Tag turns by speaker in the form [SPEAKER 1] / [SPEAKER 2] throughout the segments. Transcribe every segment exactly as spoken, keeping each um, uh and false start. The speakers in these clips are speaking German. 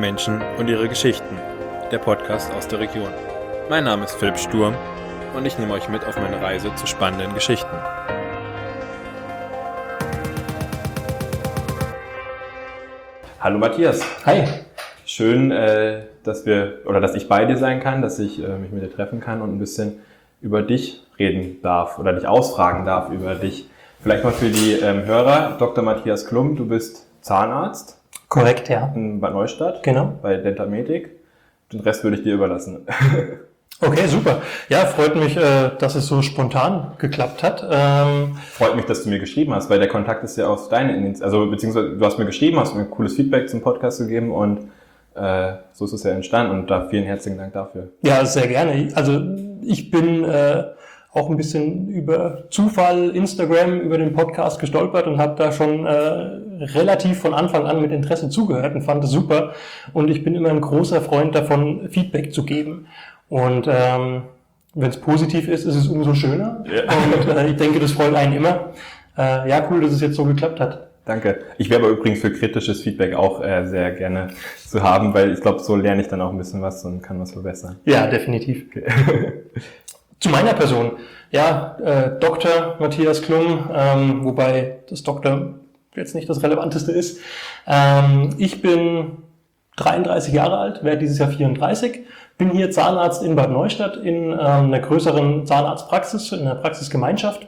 [SPEAKER 1] Menschen und ihre Geschichten, der Podcast aus der Region. Mein Name ist Philipp Sturm und ich nehme euch mit auf meine Reise zu spannenden Geschichten. Hallo Matthias.
[SPEAKER 2] Hi.
[SPEAKER 1] Schön, äh, dass wir oder dass ich bei dir sein kann, dass ich äh, mich mit dir treffen kann und ein bisschen über dich reden darf oder dich ausfragen darf über dich. Vielleicht mal für die ähm, Hörer, Doktor Matthias Klum, du bist Zahnarzt.
[SPEAKER 2] Korrekt, ja.
[SPEAKER 1] In Bad Neustadt.
[SPEAKER 2] Genau.
[SPEAKER 1] Bei Dentamedik. Den Rest würde ich dir überlassen.
[SPEAKER 2] Okay, super. Ja, freut mich, äh, dass es so spontan geklappt hat. Ähm,
[SPEAKER 1] Freut mich, dass du mir geschrieben hast, weil der Kontakt ist ja auf deine Initiative, also beziehungsweise du hast mir geschrieben, hast mir ein cooles Feedback zum Podcast gegeben und äh, so ist es ja entstanden und da vielen herzlichen Dank dafür.
[SPEAKER 2] ja, sehr gerne. Also ich bin äh, auch ein bisschen über Zufall, Instagram, über den Podcast gestolpert und habe da schon äh, relativ von Anfang an mit Interesse zugehört und fand es super. Und ich bin immer ein großer Freund davon, Feedback zu geben. Und ähm, wenn es positiv ist, ist es umso schöner.
[SPEAKER 1] Ja.
[SPEAKER 2] Und äh, ich denke, das freut einen immer. Äh, ja, cool, dass es jetzt so geklappt hat.
[SPEAKER 1] Danke. Ich wäre aber übrigens für kritisches Feedback auch äh, sehr gerne zu haben, weil ich glaube, so lerne ich dann auch ein bisschen was und kann was verbessern.
[SPEAKER 2] Ja, definitiv.
[SPEAKER 1] Okay.
[SPEAKER 2] Zu meiner Person. Ja, äh, Doktor Matthias Klum, ähm, wobei das Doktor jetzt nicht das Relevanteste ist. Ähm, ich bin dreiunddreißig Jahre alt, werde dieses Jahr vierunddreißig, bin hier Zahnarzt in Bad Neustadt in ähm, einer größeren Zahnarztpraxis, in einer Praxisgemeinschaft.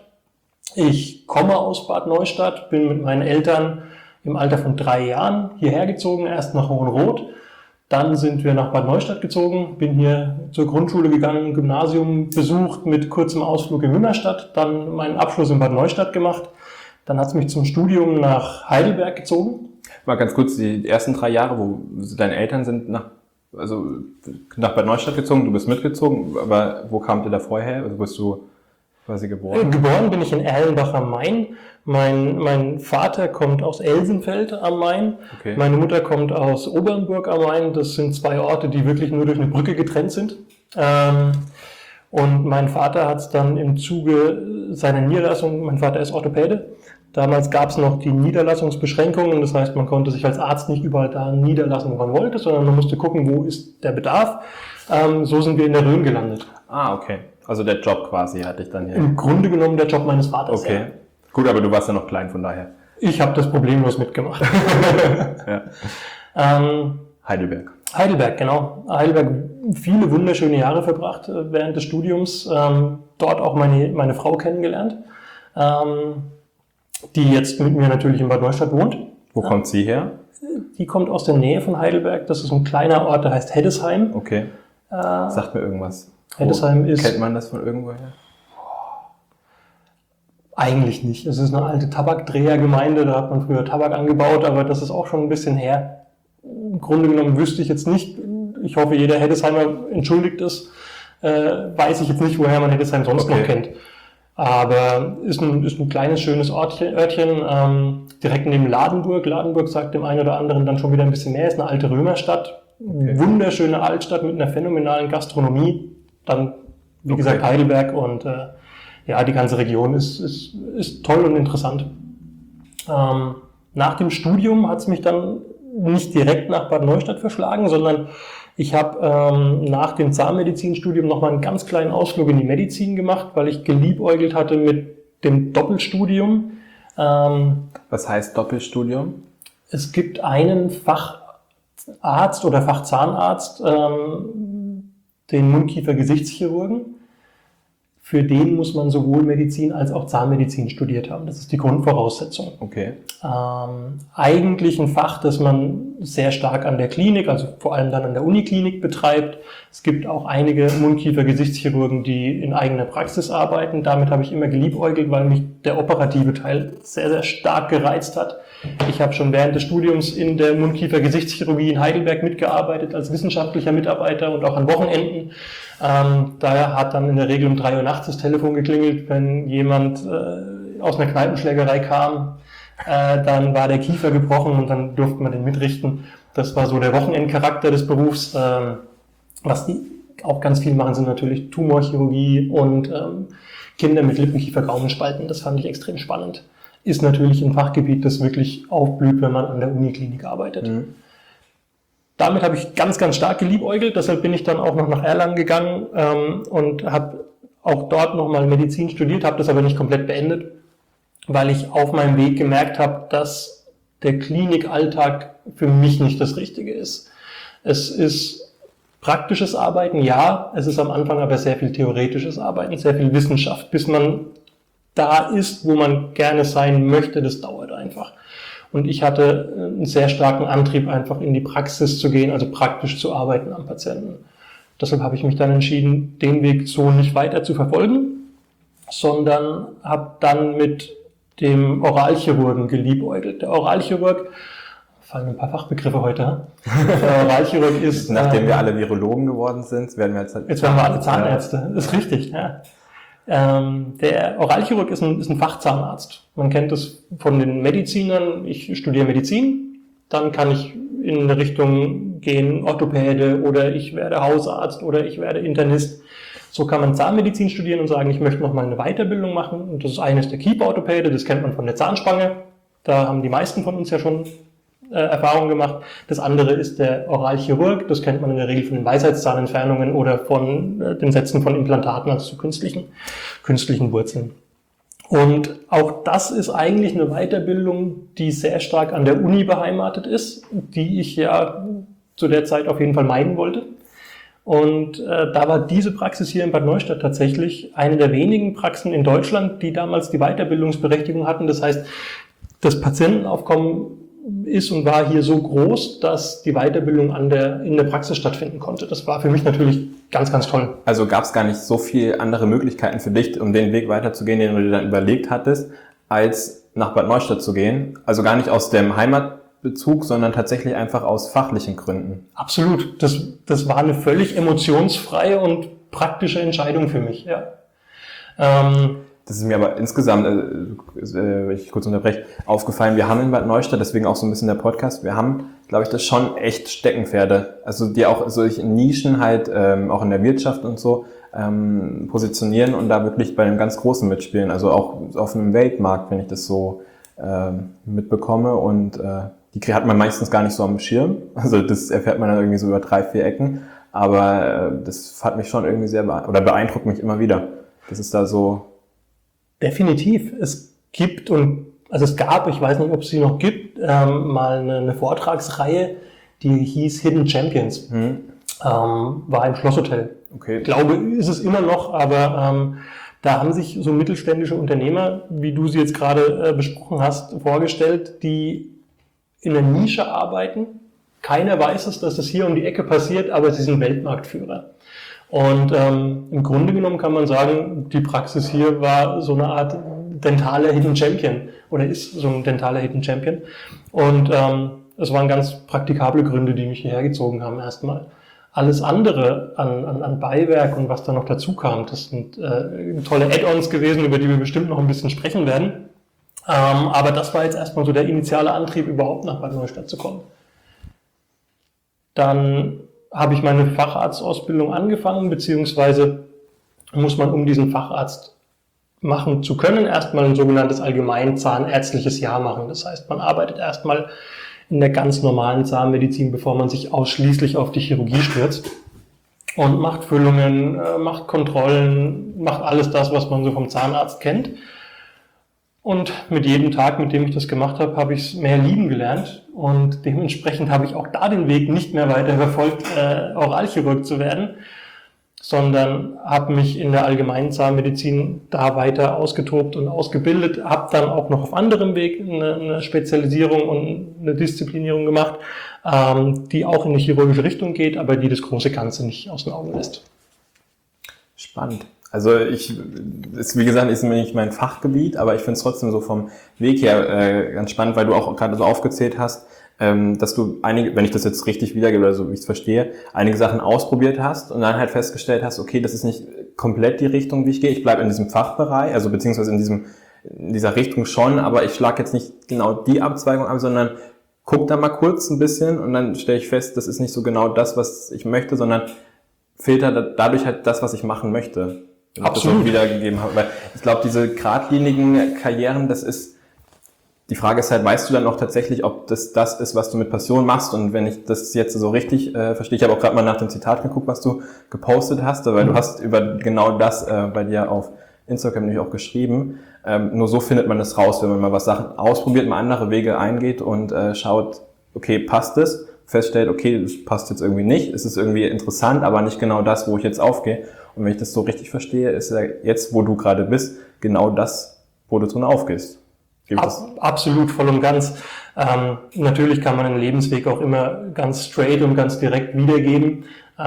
[SPEAKER 2] Ich komme aus Bad Neustadt, bin mit meinen Eltern im Alter von drei Jahren hierher gezogen, erst nach Hohenroth. Dann sind wir nach Bad Neustadt gezogen, bin hier zur Grundschule gegangen, Gymnasium besucht mit kurzem Ausflug in Münnerstadt, dann meinen Abschluss in Bad Neustadt gemacht. Dann hat es mich zum Studium nach Heidelberg gezogen.
[SPEAKER 1] Mal ganz kurz, die ersten drei Jahre, wo deine Eltern sind nach, also nach Bad Neustadt gezogen, du bist mitgezogen, aber wo kamt ihr da vorher her? Also bist du quasi geboren?
[SPEAKER 2] Geboren bin ich in Erlenbach am Main. Mein, mein Vater kommt aus Elsenfeld am Main.
[SPEAKER 1] Okay.
[SPEAKER 2] Meine Mutter kommt aus Obernburg am Main. Das sind zwei Orte, die wirklich nur durch eine Brücke getrennt sind. Ähm, und mein Vater hat es dann im Zuge seiner Niederlassung, mein Vater ist Orthopäde, damals gab es noch die Niederlassungsbeschränkungen. Das heißt, man konnte sich als Arzt nicht überall da niederlassen, wo man wollte, sondern man musste gucken, wo ist der Bedarf. Ähm, so sind wir in der Rhön gelandet.
[SPEAKER 1] Ah, okay. Also der Job quasi hatte ich dann hier.
[SPEAKER 2] Im Grunde genommen der Job meines Vaters.
[SPEAKER 1] Okay.
[SPEAKER 2] Ja.
[SPEAKER 1] Gut, aber du warst ja noch klein, von daher.
[SPEAKER 2] Ich habe das problemlos mitgemacht.
[SPEAKER 1] Ja.
[SPEAKER 2] ähm,
[SPEAKER 1] Heidelberg.
[SPEAKER 2] Heidelberg, genau. Heidelberg, viele wunderschöne Jahre verbracht äh, während des Studiums. Ähm, dort auch meine, meine Frau kennengelernt, ähm, die jetzt mit mir natürlich in Bad Neustadt wohnt.
[SPEAKER 1] Wo
[SPEAKER 2] ja.
[SPEAKER 1] kommt sie her?
[SPEAKER 2] Die kommt aus der Nähe von Heidelberg. Das ist ein kleiner Ort, der heißt Heddesheim.
[SPEAKER 1] Okay.
[SPEAKER 2] Äh,
[SPEAKER 1] Sagt mir irgendwas.
[SPEAKER 2] Heddesheim
[SPEAKER 1] Wo,
[SPEAKER 2] ist...
[SPEAKER 1] Kennt man das von irgendwoher?
[SPEAKER 2] Eigentlich nicht. Es ist eine alte Tabakdrehergemeinde, da hat man früher Tabak angebaut, aber das ist auch schon ein bisschen her. Im Grunde genommen wüsste ich jetzt nicht, ich hoffe, jeder Heddesheimer entschuldigt es, äh, weiß ich jetzt nicht, woher man Heddesheim sonst
[SPEAKER 1] Okay.
[SPEAKER 2] noch kennt. Aber ist ein, ist ein kleines, schönes Ortchen, Örtchen, ähm, direkt neben Ladenburg. Ladenburg sagt dem einen oder anderen dann schon wieder ein bisschen mehr, ist eine alte Römerstadt.
[SPEAKER 1] Okay.
[SPEAKER 2] Wunderschöne Altstadt mit einer phänomenalen Gastronomie. Dann, wie
[SPEAKER 1] Okay.
[SPEAKER 2] gesagt, Heidelberg und äh, ja, die ganze Region ist, ist, ist toll und interessant. Ähm, nach dem Studium hat es mich dann nicht direkt nach Bad Neustadt verschlagen, sondern ich habe ähm, nach dem Zahnmedizinstudium nochmal einen ganz kleinen Ausflug in die Medizin gemacht, weil ich geliebäugelt hatte mit dem Doppelstudium. Ähm,
[SPEAKER 1] Was heißt Doppelstudium?
[SPEAKER 2] es gibt einen Facharzt oder Fachzahnarzt, ähm, den Mundkiefer-Gesichtschirurgen. Für den muss man sowohl Medizin als auch Zahnmedizin studiert haben. Das ist die Grundvoraussetzung.
[SPEAKER 1] Okay.
[SPEAKER 2] Ähm, eigentlich ein Fach, das man sehr stark an der Klinik, also vor allem dann an der Uniklinik betreibt. Es gibt auch einige Mundkiefer-Gesichtschirurgen, die in eigener Praxis arbeiten. Damit habe ich immer geliebäugelt, weil mich der operative Teil sehr, sehr stark gereizt hat. Ich habe schon während des Studiums in der Mundkiefer-Gesichtschirurgie in Heidelberg mitgearbeitet als wissenschaftlicher Mitarbeiter und auch an Wochenenden. Ähm, daher hat dann in der Regel um drei Uhr nachts das Telefon geklingelt, wenn jemand äh, aus einer Kneipenschlägerei kam. Äh, dann war der Kiefer gebrochen und dann durfte man den mitrichten. Das war so der Wochenendcharakter des Berufs. Ähm, was die auch ganz viel machen, sind natürlich Tumorchirurgie und ähm, Kinder mit Lippenkiefer-Gaumenspalten. Das fand ich extrem spannend. Ist natürlich ein Fachgebiet, das wirklich aufblüht, wenn man an der Uniklinik arbeitet.
[SPEAKER 1] Mhm.
[SPEAKER 2] damit habe ich ganz, ganz stark geliebäugelt. Deshalb bin ich dann auch noch nach Erlangen gegangen ähm, und habe auch dort nochmal Medizin studiert, habe das aber nicht komplett beendet, weil ich auf meinem Weg gemerkt habe, dass der Klinikalltag für mich nicht das Richtige ist. Es ist praktisches Arbeiten, ja, es ist am Anfang aber sehr viel theoretisches Arbeiten, sehr viel Wissenschaft, bis man da ist, wo man gerne sein möchte, das dauert einfach. Und ich hatte einen sehr starken Antrieb, einfach in die Praxis zu gehen, also praktisch zu arbeiten am Patienten. Deshalb habe ich mich dann entschieden, den Weg so nicht weiter zu verfolgen, sondern habe dann mit dem Oralchirurgen geliebäugelt. Der Oralchirurg, fallen ein paar Fachbegriffe heute, der Oralchirurg ist...
[SPEAKER 1] Nachdem äh, wir alle Virologen geworden sind, werden wir jetzt...
[SPEAKER 2] Jetzt werden wir alle Zahnärzte, das ist richtig, ja. Ähm, der Oralchirurg ist ein, ist ein Fachzahnarzt. Man kennt das von den Medizinern. Ich studiere Medizin, dann kann ich in eine Richtung gehen, Orthopäde oder ich werde Hausarzt oder ich werde Internist. So kann man Zahnmedizin studieren und sagen, ich möchte noch mal eine Weiterbildung machen. Und das ist eines der Kieferorthopäde, das kennt man von der Zahnspange. Da haben die meisten von uns ja schon äh, Erfahrungen gemacht. Das andere ist der Oralchirurg, das kennt man in der Regel von den Weisheitszahnentfernungen oder von äh, den Setzen von Implantaten, also zu künstlichen, künstlichen Wurzeln. Und auch das ist eigentlich eine Weiterbildung, die sehr stark an der Uni beheimatet ist, die ich ja zu der Zeit auf jeden Fall meiden wollte. Und äh, da war diese Praxis hier in Bad Neustadt tatsächlich eine der wenigen Praxen in Deutschland, die damals die Weiterbildungsberechtigung hatten. Das heißt, das Patientenaufkommen ist und war hier so groß, dass die Weiterbildung an der, in der Praxis stattfinden konnte. Das war für mich natürlich ganz, ganz toll.
[SPEAKER 1] Also gab es gar nicht so viele andere Möglichkeiten für dich, um den Weg weiterzugehen, den du dir dann überlegt hattest, als nach Bad Neustadt zu gehen? Also gar nicht aus dem Heimatbezug, sondern tatsächlich einfach aus fachlichen Gründen?
[SPEAKER 2] Absolut. Das, das war eine völlig emotionsfreie und praktische Entscheidung für mich, ja. Ähm,
[SPEAKER 1] Das ist mir aber insgesamt, äh, äh, ich kurz unterbreche, aufgefallen. Wir haben in Bad Neustadt, deswegen auch so ein bisschen der Podcast, wir haben, glaube ich, das schon echt Steckenpferde. Also die auch solche Nischen halt, ähm, auch in der Wirtschaft und so, ähm, positionieren und da wirklich bei einem ganz Großen mitspielen. Also auch auf einem Weltmarkt, wenn ich das so ähm, mitbekomme. Und äh, die hat man meistens gar nicht so am Schirm. Also das erfährt man dann irgendwie so über drei, vier Ecken. Aber äh, das hat mich schon irgendwie sehr, bee- oder beeindruckt mich immer wieder. Das ist da so...
[SPEAKER 2] Definitiv. Es gibt und also es gab, ich weiß nicht, ob es sie noch gibt, ähm, mal eine, eine Vortragsreihe, die hieß Hidden Champions. Hm. Ähm, war im Schlosshotel.
[SPEAKER 1] Okay.
[SPEAKER 2] Ich glaube, ist es immer noch, aber ähm, da haben sich so mittelständische Unternehmer, wie du sie jetzt gerade äh, besprochen hast, vorgestellt, die in der Nische arbeiten. Keiner weiß es, dass das hier um die Ecke passiert, aber sie sind Weltmarktführer. Und ähm, im Grunde genommen kann man sagen, die Praxis hier war so eine Art dentaler Hidden Champion oder ist so ein dentaler Hidden Champion. Und ähm, es waren ganz praktikable Gründe, die mich hierher gezogen haben erstmal. Alles andere an, an, an Beiwerk und was da noch dazu kam, das sind äh, tolle Add-ons gewesen, über die wir bestimmt noch ein bisschen sprechen werden. Ähm, aber das war jetzt erstmal so der initiale Antrieb, überhaupt nach Bad Neustadt zu kommen. Dann habe ich meine Facharztausbildung angefangen, beziehungsweise muss man, um diesen Facharzt machen zu können, erstmal ein sogenanntes allgemeinzahnärztliches Jahr machen. Das heißt, man arbeitet erstmal in der ganz normalen Zahnmedizin, bevor man sich ausschließlich auf die Chirurgie stürzt und macht Füllungen, macht Kontrollen, macht alles das, was man so vom Zahnarzt kennt. Und mit jedem Tag, mit dem ich das gemacht habe, habe ich es mehr lieben gelernt. Und dementsprechend habe ich auch da den Weg nicht mehr weiter verfolgt, äh, Oralchirurg zu werden, sondern habe mich in der allgemeinen Zahnmedizin da weiter ausgetobt und ausgebildet, habe dann auch noch auf anderem Weg eine, eine Spezialisierung und eine Disziplinierung gemacht, ähm, die auch in die chirurgische Richtung geht, aber die das große Ganze nicht aus den Augen lässt.
[SPEAKER 1] Spannend. Also ich, ist, wie gesagt, ist nicht mein Fachgebiet, aber ich finde es trotzdem so vom Weg her äh, ganz spannend, weil du auch gerade so aufgezählt hast, ähm, dass du einige, wenn ich das jetzt richtig wiedergebe oder so wie ich es verstehe, einige Sachen ausprobiert hast und dann halt festgestellt hast, okay, das ist nicht komplett die Richtung, wie ich gehe. Ich bleibe in diesem Fachbereich, also beziehungsweise in diesem in dieser Richtung schon, aber ich schlage jetzt nicht genau die Abzweigung ab, sondern guck da mal kurz ein bisschen und dann stelle ich fest, das ist nicht so genau das, was ich möchte, sondern filter dadurch halt das, was ich machen möchte.
[SPEAKER 2] Absolut.
[SPEAKER 1] Das wiedergegeben habe. Weil ich glaube, diese geradlinigen Karrieren, das ist, die Frage ist halt, weißt du dann auch tatsächlich, ob das das ist, was du mit Passion machst? Und wenn ich das jetzt so richtig äh, verstehe, ich habe auch gerade mal nach dem Zitat geguckt, was du gepostet hast, weil mhm. du hast über genau das äh, bei dir auf Instagram nämlich auch geschrieben. Ähm, nur so findet man das raus, wenn man mal was Sachen ausprobiert, mal andere Wege eingeht und äh, schaut, okay, passt es? Feststellt, okay, das passt jetzt irgendwie nicht, es ist irgendwie interessant, aber nicht genau das, wo ich jetzt aufgehe. Und wenn ich das so richtig verstehe, ist ja jetzt, wo du gerade bist, genau das, wo du drin aufgehst.
[SPEAKER 2] Ab, absolut, voll und ganz. Ähm, natürlich kann man einen Lebensweg auch immer ganz straight und ganz direkt wiedergeben.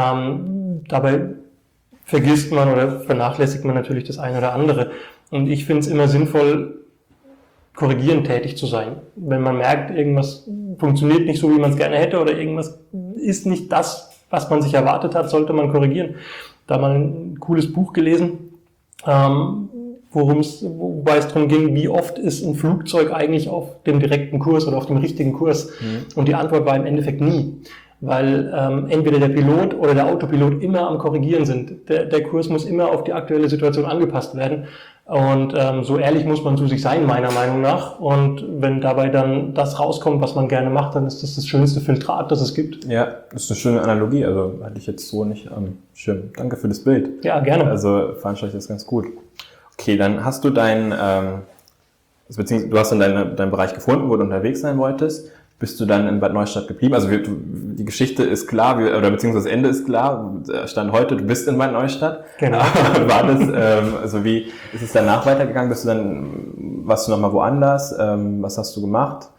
[SPEAKER 2] Ähm, dabei vergisst man oder vernachlässigt man natürlich das eine oder andere. Und ich finde es immer sinnvoll, korrigierend tätig zu sein. Wenn man merkt, irgendwas funktioniert nicht so, wie man es gerne hätte oder irgendwas ist nicht das, was man sich erwartet hat, sollte man korrigieren. Da mal ein cooles Buch gelesen, ähm, worum es, wobei es darum ging, wie oft ist ein Flugzeug eigentlich auf dem direkten Kurs oder auf dem richtigen Kurs? Mhm. Und die Antwort war im Endeffekt nie. Weil ähm, entweder der Pilot oder der Autopilot immer am Korrigieren sind. Der, der Kurs muss immer auf die aktuelle Situation angepasst werden. Und ähm, so ehrlich muss man zu sich sein, meiner Meinung nach. Und wenn dabei dann das rauskommt, was man gerne macht, dann ist das das schönste Filtrat, das es gibt.
[SPEAKER 1] Ja, das ist eine schöne Analogie. Also hatte ich jetzt so nicht am Schirm. Danke für das Bild.
[SPEAKER 2] Ja, gerne.
[SPEAKER 1] Also veranstalte ich das ganz gut. Okay, dann hast du dein, ähm, beziehungsweise du hast dann deinen dein Bereich gefunden, wo du unterwegs sein wolltest. Bist du dann in Bad Neustadt geblieben? Also wir, du, die Geschichte ist klar, wir, oder beziehungsweise das Ende ist klar. Stand heute, du bist in Bad Neustadt.
[SPEAKER 2] Genau.
[SPEAKER 1] War das, ähm, also wie ist es danach weitergegangen? Bist du dann, warst du nochmal woanders? Ähm, was hast du gemacht?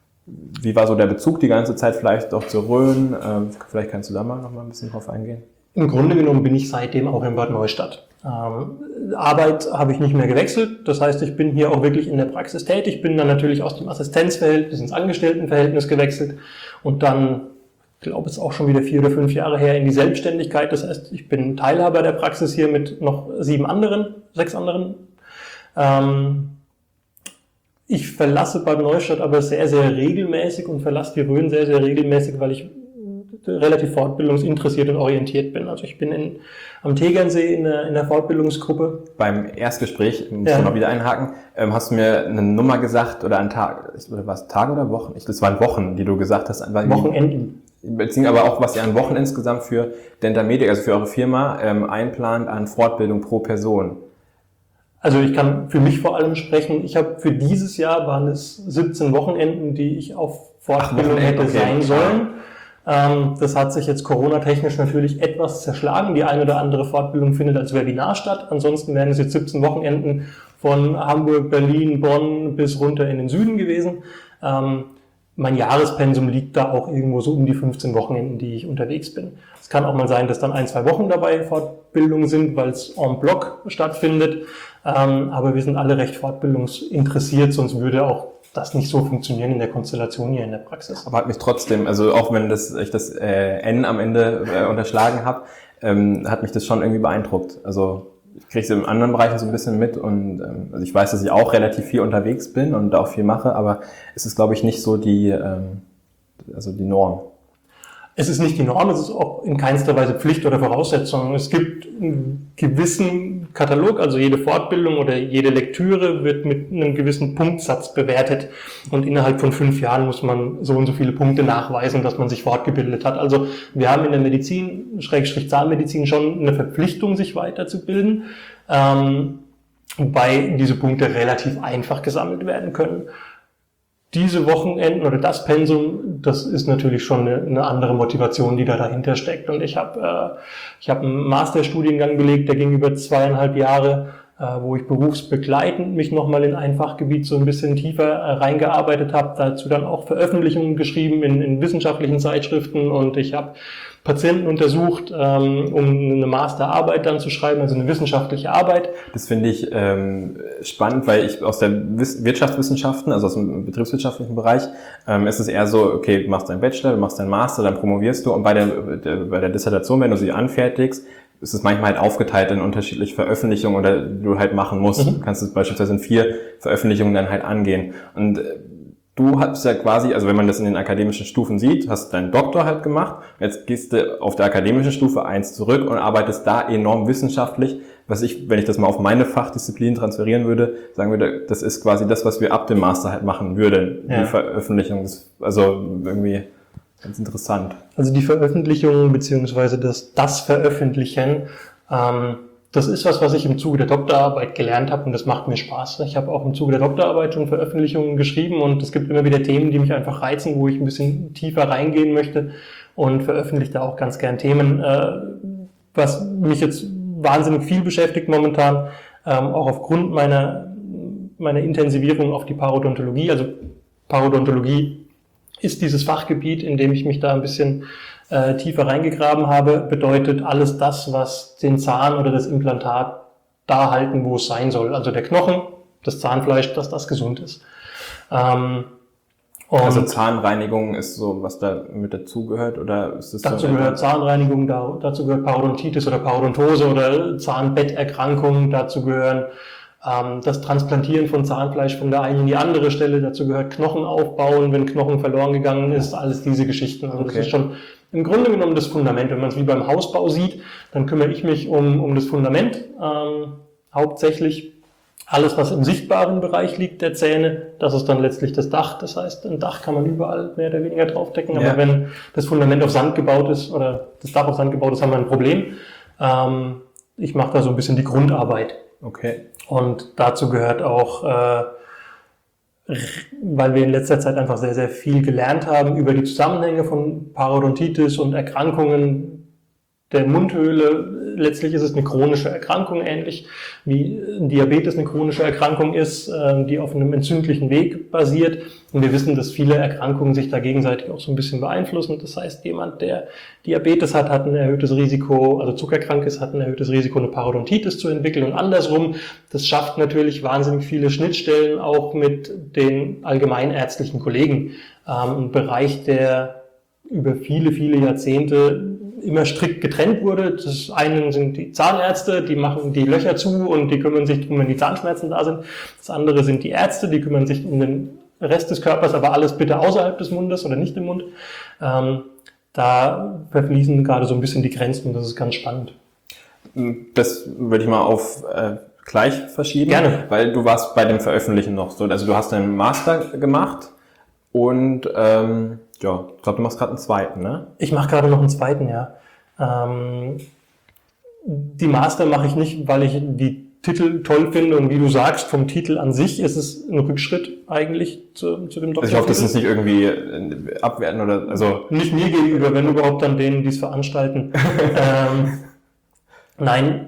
[SPEAKER 1] Wie war so der Bezug die ganze Zeit vielleicht auch zur Rhön? Ähm, vielleicht kannst du da mal noch mal ein bisschen drauf eingehen.
[SPEAKER 2] Im Grunde genommen bin ich seitdem auch in Bad Neustadt. Ähm, Arbeit habe ich nicht mehr gewechselt. Das heißt, ich bin hier auch wirklich in der Praxis tätig. Bin dann natürlich aus dem Assistenzverhältnis ins Angestelltenverhältnis gewechselt und dann, ich glaube, es ist auch schon wieder vier oder fünf Jahre her, in die Selbstständigkeit. Das heißt, ich bin Teilhaber der Praxis hier mit noch sieben anderen, sechs anderen. Ähm, ich verlasse Bad Neustadt aber sehr, sehr regelmäßig und verlasse die Rhön sehr, sehr regelmäßig, weil ich relativ fortbildungsinteressiert und orientiert bin. Also ich bin in, am Tegernsee in der, in der Fortbildungsgruppe.
[SPEAKER 1] Beim Erstgespräch, muss
[SPEAKER 2] ja.
[SPEAKER 1] ich noch wieder einhaken, ähm, hast du mir eine Nummer gesagt oder einen Tag, oder was, Tage oder Wochen? Ich, das waren Wochen, die du gesagt hast.
[SPEAKER 2] Wochenenden.
[SPEAKER 1] Beziehungsweise aber auch, was ihr an Wochen insgesamt für Dentamedic, also für eure Firma, ähm, einplant an Fortbildung pro Person.
[SPEAKER 2] Also ich kann für mich vor allem sprechen. Ich habe für dieses Jahr waren es siebzehn Wochenenden, die ich auf Fortbildung Ach, hätte okay. sein sollen. Das hat sich jetzt Corona-technisch natürlich etwas zerschlagen. Die eine oder andere Fortbildung findet als Webinar statt. Ansonsten wären es jetzt siebzehn Wochenenden von Hamburg, Berlin, Bonn bis runter in den Süden gewesen. Ähm, mein Jahrespensum liegt da auch irgendwo so um die fünfzehn Wochenenden, die ich unterwegs bin. Es kann auch mal sein, dass dann ein, zwei Wochen dabei Fortbildungen sind, weil es en bloc stattfindet. Ähm, aber wir sind alle recht fortbildungsinteressiert, sonst würde auch das nicht so funktionieren in der Konstellation hier in der Praxis.
[SPEAKER 1] Aber hat mich trotzdem, also auch wenn das, ich das äh, N am Ende äh, unterschlagen habe, ähm, hat mich das schon irgendwie beeindruckt. Also ich kriege es in anderen Bereichen so ein bisschen mit und ähm, also ich weiß, dass ich auch relativ viel unterwegs bin und auch viel mache, aber es ist, glaube ich, nicht so die, ähm, also die Norm.
[SPEAKER 2] Es ist nicht die Norm, es ist auch in keinster Weise Pflicht oder Voraussetzung. Es gibt einen gewissen Katalog, also jede Fortbildung oder jede Lektüre wird mit einem gewissen Punktsatz bewertet und innerhalb von fünf Jahren muss man so und so viele Punkte nachweisen, dass man sich fortgebildet hat. Also wir haben in der Medizin, Schrägstrich Zahnmedizin, schon eine Verpflichtung, sich weiterzubilden, ähm, wobei diese Punkte relativ einfach gesammelt werden können. Diese Wochenenden oder das Pensum, das ist natürlich schon eine, eine andere Motivation, die da dahinter steckt. Und ich habe äh, ich habe einen Masterstudiengang belegt, der ging über zweieinhalb Jahre, äh, wo ich berufsbegleitend mich nochmal in ein Fachgebiet so ein bisschen tiefer äh, reingearbeitet habe. Dazu dann auch Veröffentlichungen geschrieben in, in wissenschaftlichen Zeitschriften und ich habe Patienten untersucht, ähm, um eine Masterarbeit dann zu schreiben, also eine wissenschaftliche Arbeit.
[SPEAKER 1] Das finde ich ähm, spannend, weil ich aus der Wirtschaftswissenschaften, also aus dem betriebswirtschaftlichen Bereich, ähm, ist es eher so, okay, du machst deinen Bachelor, du machst deinen Master, dann promovierst du und bei der, der, bei der Dissertation, wenn du sie anfertigst, ist es manchmal halt aufgeteilt in unterschiedliche Veröffentlichungen oder die du halt machen musst. Mhm. Du kannst es beispielsweise in vier Veröffentlichungen dann halt angehen. Und du hast ja quasi, also wenn man das in den akademischen Stufen sieht, hast deinen Doktor halt gemacht, jetzt gehst du auf der akademischen Stufe eins zurück und arbeitest da enorm wissenschaftlich, was ich, wenn ich das mal auf meine Fachdisziplin transferieren würde, sagen würde, das ist quasi das, was wir ab dem Master halt machen würden. Ja. Die Veröffentlichung ist also irgendwie ganz interessant.
[SPEAKER 2] Also die Veröffentlichung beziehungsweise das, das Veröffentlichen, ähm, das ist was, was ich im Zuge der Doktorarbeit gelernt habe und das macht mir Spaß. Ich habe auch im Zuge der Doktorarbeit schon Veröffentlichungen geschrieben und es gibt immer wieder Themen, die mich einfach reizen, wo ich ein bisschen tiefer reingehen möchte und veröffentliche da auch ganz gern Themen, äh, was mich jetzt wahnsinnig viel beschäftigt momentan, ähm, auch aufgrund meiner, meiner Intensivierung auf die Parodontologie. Also Parodontologie ist dieses Fachgebiet, in dem ich mich da ein bisschen äh, tiefer reingegraben habe, bedeutet alles das, was den Zahn oder das Implantat da halten, wo es sein soll. Also der Knochen, das Zahnfleisch, dass das gesund ist. Ähm,
[SPEAKER 1] also Zahnreinigung ist so, was da mit dazugehört, oder ist das
[SPEAKER 2] dazu
[SPEAKER 1] so
[SPEAKER 2] gehört Zahnreinigung, da, dazu gehört Parodontitis oder Parodontose oder Zahnbetterkrankungen, dazu gehören ähm, das Transplantieren von Zahnfleisch von der einen in die andere Stelle, dazu gehört Knochen aufbauen, wenn Knochen verloren gegangen ist, alles diese Geschichten. Also okay. Das ist schon im Grunde genommen das Fundament. Wenn man es wie beim Hausbau sieht, dann kümmere ich mich um, um das Fundament, ähm, hauptsächlich. Alles, was im sichtbaren Bereich liegt der Zähne, das ist dann letztlich das Dach. Das heißt, ein Dach kann man überall mehr oder weniger draufdecken. Aber ja. Wenn das Fundament auf Sand gebaut ist oder das Dach auf Sand gebaut ist, haben wir ein Problem. Ähm, ich mache da so ein bisschen die Grundarbeit.
[SPEAKER 1] Okay.
[SPEAKER 2] Und dazu gehört auch, äh, weil wir in letzter Zeit einfach sehr, sehr viel gelernt haben über die Zusammenhänge von Parodontitis und Erkrankungen der Mundhöhle. Letztlich ist es eine chronische Erkrankung, ähnlich wie Diabetes eine chronische Erkrankung ist, die auf einem entzündlichen Weg basiert. Und wir wissen, dass viele Erkrankungen sich da gegenseitig auch so ein bisschen beeinflussen. Das heißt, jemand, der Diabetes hat, hat ein erhöhtes Risiko, also zuckerkrank ist, hat ein erhöhtes Risiko, eine Parodontitis zu entwickeln und andersrum. Das schafft natürlich wahnsinnig viele Schnittstellen auch mit den allgemeinärztlichen Kollegen. Ein Bereich, der über viele, viele Jahrzehnte immer strikt getrennt wurde. Das einen sind die Zahnärzte, die machen die Löcher zu und die kümmern sich drum, wenn die Zahnschmerzen da sind. Das andere sind die Ärzte, die kümmern sich um den Rest des Körpers, aber alles bitte außerhalb des Mundes oder nicht im Mund. Ähm, da verfließen gerade so ein bisschen die Grenzen und das ist ganz spannend.
[SPEAKER 1] Das würde ich mal auf äh, gleich verschieben.
[SPEAKER 2] Gerne.
[SPEAKER 1] Weil du warst bei dem Veröffentlichen noch so. Also du hast deinen Master gemacht und ähm, ja, ich glaube, du machst gerade einen zweiten, ne?
[SPEAKER 2] Ich mache gerade noch einen zweiten, ja. Ähm, die Master mache ich nicht, weil ich die Titel toll finde und wie du sagst, vom Titel an sich ist es ein Rückschritt eigentlich zu, zu dem Doktor.
[SPEAKER 1] Also ich hoffe, das ist nicht irgendwie abwerten oder also
[SPEAKER 2] nicht mir gegenüber, wenn überhaupt dann denen, die es veranstalten. ähm, nein,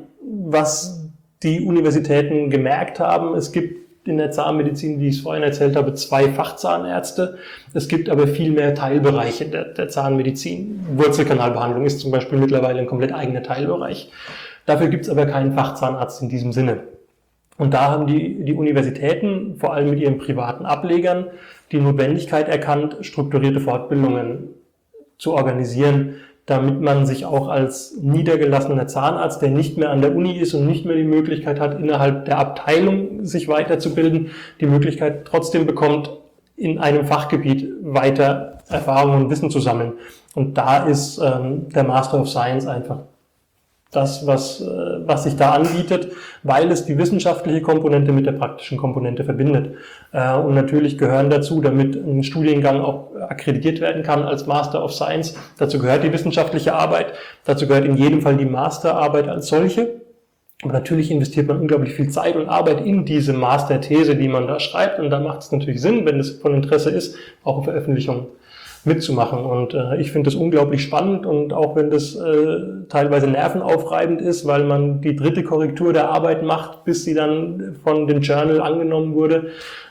[SPEAKER 2] was die Universitäten gemerkt haben, es gibt in der Zahnmedizin, wie ich es vorhin erzählt habe, zwei Fachzahnärzte. Es gibt aber viel mehr Teilbereiche der, der Zahnmedizin. Wurzelkanalbehandlung ist zum Beispiel mittlerweile ein komplett eigener Teilbereich. Dafür gibt es aber keinen Fachzahnarzt in diesem Sinne. Und da haben die, die Universitäten, vor allem mit ihren privaten Ablegern, die Notwendigkeit erkannt, strukturierte Fortbildungen zu organisieren, damit man sich auch als niedergelassener Zahnarzt, der nicht mehr an der Uni ist und nicht mehr die Möglichkeit hat, innerhalb der Abteilung sich weiterzubilden, die Möglichkeit trotzdem bekommt, in einem Fachgebiet weiter Erfahrungen und Wissen zu sammeln. Und da ist ähm, der Master of Science einfach das, was, äh, was sich da anbietet, weil es die wissenschaftliche Komponente mit der praktischen Komponente verbindet. Äh, und natürlich gehören dazu, damit ein Studiengang auch akkreditiert werden kann als Master of Science, dazu gehört die wissenschaftliche Arbeit, dazu gehört in jedem Fall die Masterarbeit als solche. Aber natürlich investiert man unglaublich viel Zeit und Arbeit in diese Masterthese, die man da schreibt. Und da macht es natürlich Sinn, wenn es von Interesse ist, auch in Veröffentlichungen mitzumachen. Und äh, ich finde das unglaublich spannend und auch wenn das äh, teilweise nervenaufreibend ist, weil man die dritte Korrektur der Arbeit macht, bis sie dann von dem Journal angenommen wurde,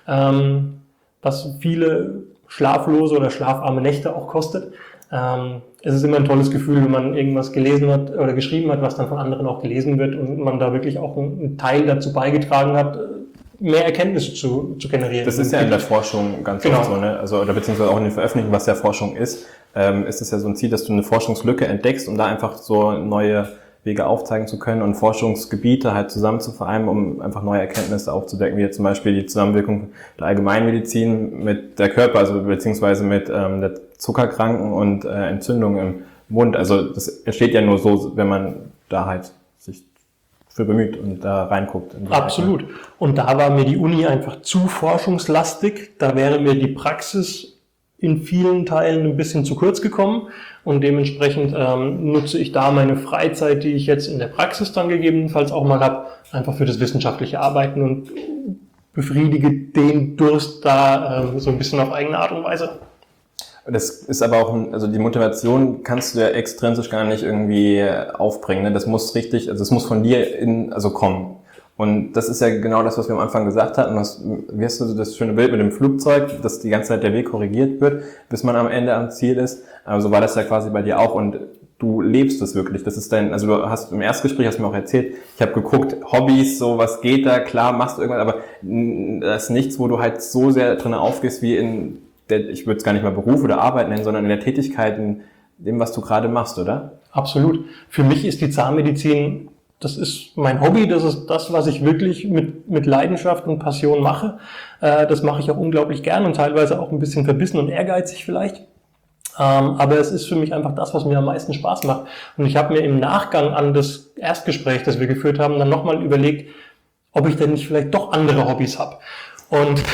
[SPEAKER 2] ähm, was viele schlaflose oder schlafarme Nächte auch kostet. Ähm, es ist immer ein tolles Gefühl, wenn man irgendwas gelesen hat oder geschrieben hat, was dann von anderen auch gelesen wird und man da wirklich auch einen Teil dazu beigetragen hat, mehr Erkenntnisse zu, zu generieren.
[SPEAKER 1] Das ist ja in der Forschung ganz genau. oft so, ne? Also, oder beziehungsweise auch in den Veröffentlichungen, was ja Forschung ist, ähm, ist es ja so ein Ziel, dass du eine Forschungslücke entdeckst, um da einfach so neue Wege aufzeigen zu können und Forschungsgebiete halt zusammen zu vereinen, um einfach neue Erkenntnisse aufzudecken, wie jetzt zum Beispiel die Zusammenwirkung der Allgemeinmedizin mit der Körper, also beziehungsweise mit ähm, der Zuckerkranken und äh, Entzündung im Mund. Also das entsteht ja nur so, wenn man da halt sich für bemüht und da reinguckt.
[SPEAKER 2] Absolut. Und da war mir die Uni einfach zu forschungslastig. Da wäre mir die Praxis in vielen Teilen ein bisschen zu kurz gekommen. Und dementsprechend ähm, nutze ich da meine Freizeit, die ich jetzt in der Praxis dann gegebenenfalls auch mal habe, einfach für das wissenschaftliche Arbeiten und befriedige den Durst da ähm, so ein bisschen auf eigene Art und Weise.
[SPEAKER 1] Das ist aber auch, ein, also die Motivation kannst du ja extrinsisch gar nicht irgendwie aufbringen. Ne? Das muss richtig, also es muss von dir in, also kommen. Und das ist ja genau das, was wir am Anfang gesagt hatten. Was, wie hast du das schöne Bild mit dem Flugzeug, dass die ganze Zeit der Weg korrigiert wird, bis man am Ende am Ziel ist. Also war das ja quasi bei dir auch und du lebst es wirklich. Das ist dein, also du hast im Erstgespräch, hast du mir auch erzählt, ich habe geguckt, Hobbys, so was geht da, klar, machst du irgendwas, aber das ist nichts, wo du halt so sehr drin aufgehst wie in der, ich würde es gar nicht mal Beruf oder Arbeit nennen, sondern in der Tätigkeit, in dem, was du gerade machst, oder?
[SPEAKER 2] Absolut. Für mich ist die Zahnmedizin, das ist mein Hobby, das ist das, was ich wirklich mit, mit Leidenschaft und Passion mache. Äh, das mache ich auch unglaublich gern und teilweise auch ein bisschen verbissen und ehrgeizig vielleicht. Ähm, aber es ist für mich einfach das, was mir am meisten Spaß macht. Und ich habe mir im Nachgang an das Erstgespräch, das wir geführt haben, dann nochmal überlegt, ob ich denn nicht vielleicht doch andere Hobbys habe. Und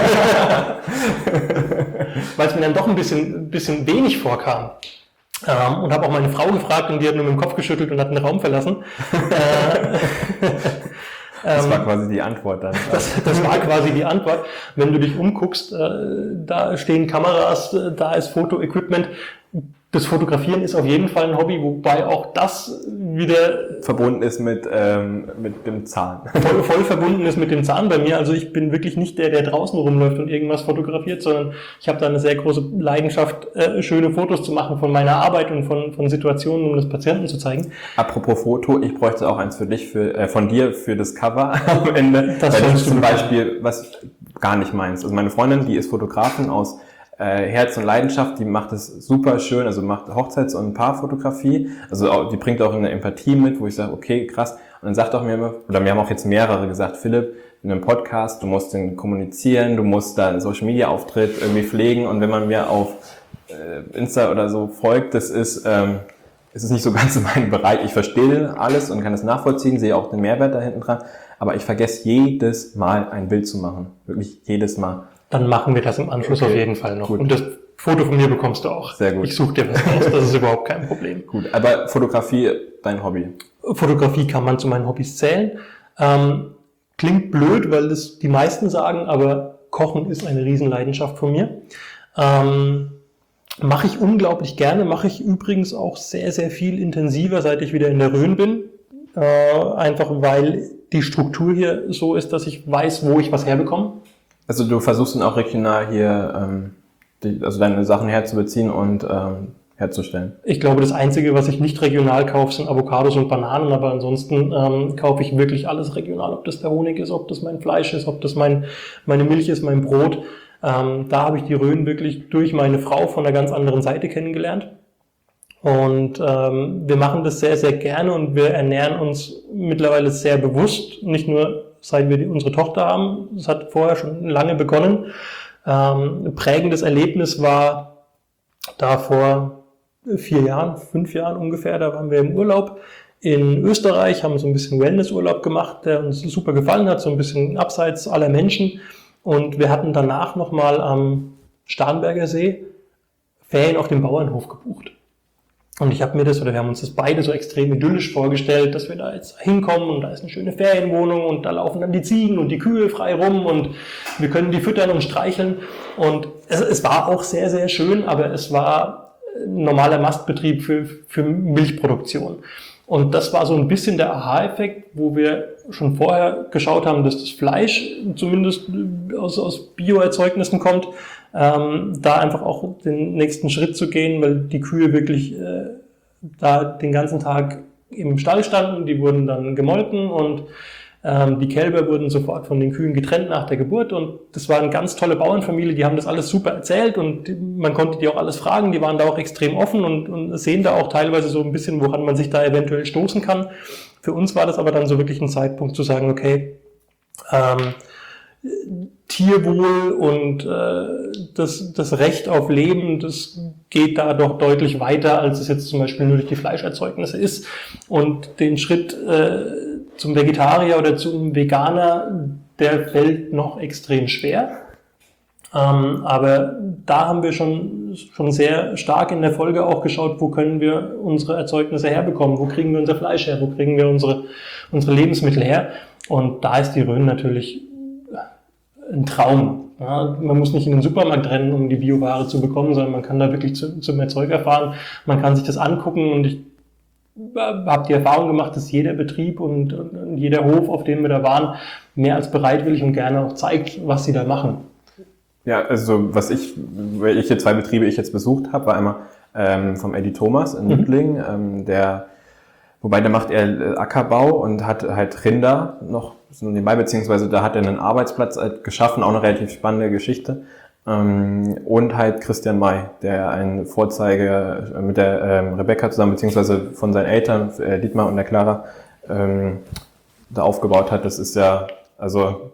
[SPEAKER 2] weil es mir dann doch ein bisschen, ein bisschen wenig vorkam. Ähm, und habe auch meine Frau gefragt und die hat nur mit dem Kopf geschüttelt und hat den Raum verlassen.
[SPEAKER 1] Das war quasi die Antwort dann.
[SPEAKER 2] Das, das war quasi die Antwort. Wenn du dich umguckst, äh, da stehen Kameras, äh, da ist Fotoequipment. Das Fotografieren ist auf jeden Fall ein Hobby, wobei auch das wieder
[SPEAKER 1] verbunden ist mit ähm, mit dem Zahn.
[SPEAKER 2] Voll, voll verbunden ist mit dem Zahn bei mir. Also ich bin wirklich nicht der, der draußen rumläuft und irgendwas fotografiert, sondern ich habe da eine sehr große Leidenschaft, äh, schöne Fotos zu machen von meiner Arbeit und von von Situationen, um das Patienten zu zeigen.
[SPEAKER 1] Apropos Foto, ich bräuchte auch eins für dich, für äh, von dir für das Cover am Ende.
[SPEAKER 2] Das
[SPEAKER 1] weil das ist zum
[SPEAKER 2] bekommen.
[SPEAKER 1] Beispiel was gar nicht meins. Also meine Freundin, die ist Fotografin aus Äh, Herz und Leidenschaft, die macht es super schön, also macht Hochzeits- und Paarfotografie, also auch, die bringt auch eine Empathie mit, wo ich sage, okay, krass. Und dann sagt auch mir immer, oder mir haben auch jetzt mehrere gesagt, Philipp, in einem Podcast, du musst den kommunizieren, du musst da einen Social-Media-Auftritt irgendwie pflegen und wenn man mir auf äh, Insta oder so folgt, das ist, ähm, es ist nicht so ganz in meinem Bereich. Ich verstehe alles und kann es nachvollziehen, sehe auch den Mehrwert da hinten dran, aber ich vergesse jedes Mal ein Bild zu machen, wirklich jedes Mal.
[SPEAKER 2] Dann machen wir das im Anschluss okay. Auf jeden Fall noch.
[SPEAKER 1] Gut.
[SPEAKER 2] Und das Foto von mir bekommst du auch.
[SPEAKER 1] Sehr gut.
[SPEAKER 2] Ich suche dir was aus, das ist überhaupt kein Problem.
[SPEAKER 1] Gut, aber Fotografie, dein Hobby?
[SPEAKER 2] Fotografie kann man zu meinen Hobbys zählen. Ähm, klingt blöd, weil das die meisten sagen, aber Kochen ist eine Riesenleidenschaft von mir. Ähm, mache ich unglaublich gerne, mache ich übrigens auch sehr, sehr viel intensiver, seit ich wieder in der Rhön bin. Äh, einfach weil die Struktur hier so ist, dass ich weiß, wo ich was herbekomme.
[SPEAKER 1] Also du versuchst dann auch regional hier, ähm, die, also deine Sachen herzubeziehen und ähm, herzustellen?
[SPEAKER 2] Ich glaube, das Einzige, was ich nicht regional kaufe, sind Avocados und Bananen, aber ansonsten ähm, kaufe ich wirklich alles regional, ob das der Honig ist, ob das mein Fleisch ist, ob das mein, meine Milch ist, mein Brot. Ähm, da habe ich die Rhön wirklich durch meine Frau von einer ganz anderen Seite kennengelernt. Und ähm, wir machen das sehr, sehr gerne und wir ernähren uns mittlerweile sehr bewusst, nicht nur seit wir die, unsere Tochter haben. Das hat vorher schon lange begonnen. Ähm, ein prägendes Erlebnis war da vor vier Jahren, fünf Jahren ungefähr, da waren wir im Urlaub in Österreich, haben so ein bisschen Wellnessurlaub gemacht, der uns super gefallen hat, so ein bisschen abseits aller Menschen. Und wir hatten danach nochmal am Starnberger See Ferien auf dem Bauernhof gebucht. Und ich habe mir das, oder wir haben uns das beide so extrem idyllisch vorgestellt, dass wir da jetzt hinkommen und da ist eine schöne Ferienwohnung und da laufen dann die Ziegen und die Kühe frei rum und wir können die füttern und streicheln. Und es, es war auch sehr, sehr schön, aber es war ein normaler Mastbetrieb für, für Milchproduktion. Und das war so ein bisschen der Aha-Effekt, wo wir schon vorher geschaut haben, dass das Fleisch zumindest aus, aus Bioerzeugnissen kommt, ähm, da einfach auch den nächsten Schritt zu gehen, weil die Kühe wirklich äh, da den ganzen Tag im Stall standen, die wurden dann gemolken und ähm, die Kälber wurden sofort von den Kühen getrennt nach der Geburt und das war eine ganz tolle Bauernfamilie, die haben das alles super erzählt und die, man konnte die auch alles fragen, die waren da auch extrem offen und, und sehen da auch teilweise so ein bisschen, woran man sich da eventuell stoßen kann. Für uns war das aber dann so wirklich ein Zeitpunkt zu sagen, okay, ähm, Tierwohl und äh, das, das Recht auf Leben, das geht da doch deutlich weiter, als es jetzt zum Beispiel nur durch die Fleischerzeugnisse ist. Und den Schritt äh, zum Vegetarier oder zum Veganer, der fällt noch extrem schwer. Ähm, aber da haben wir schon, schon sehr stark in der Folge auch geschaut, wo können wir unsere Erzeugnisse herbekommen, wo kriegen wir unser Fleisch her, wo kriegen wir unsere, unsere Lebensmittel her. Und da ist die Rhön natürlich ein Traum. Ja, man muss nicht in den Supermarkt rennen, um die Bioware zu bekommen, sondern man kann da wirklich zu, zum Erzeuger fahren, man kann sich das angucken und ich habe die Erfahrung gemacht, dass jeder Betrieb und, und jeder Hof, auf dem wir da waren, mehr als bereitwillig und gerne auch zeigt, was sie da machen.
[SPEAKER 1] Ja, also was ich, welche zwei Betriebe ich jetzt besucht habe, war einmal ähm, vom Eddie Thomas in Nüttling, mhm. ähm, der, wobei der macht eher Ackerbau und hat halt Rinder noch so nebenbei, beziehungsweise da hat er einen Arbeitsplatz halt geschaffen, auch eine relativ spannende Geschichte. Ähm, und halt Christian May, der ein Vorzeige mit der ähm, Rebecca zusammen, beziehungsweise von seinen Eltern, äh, Dietmar und der Clara, ähm, da aufgebaut hat. Das ist ja, also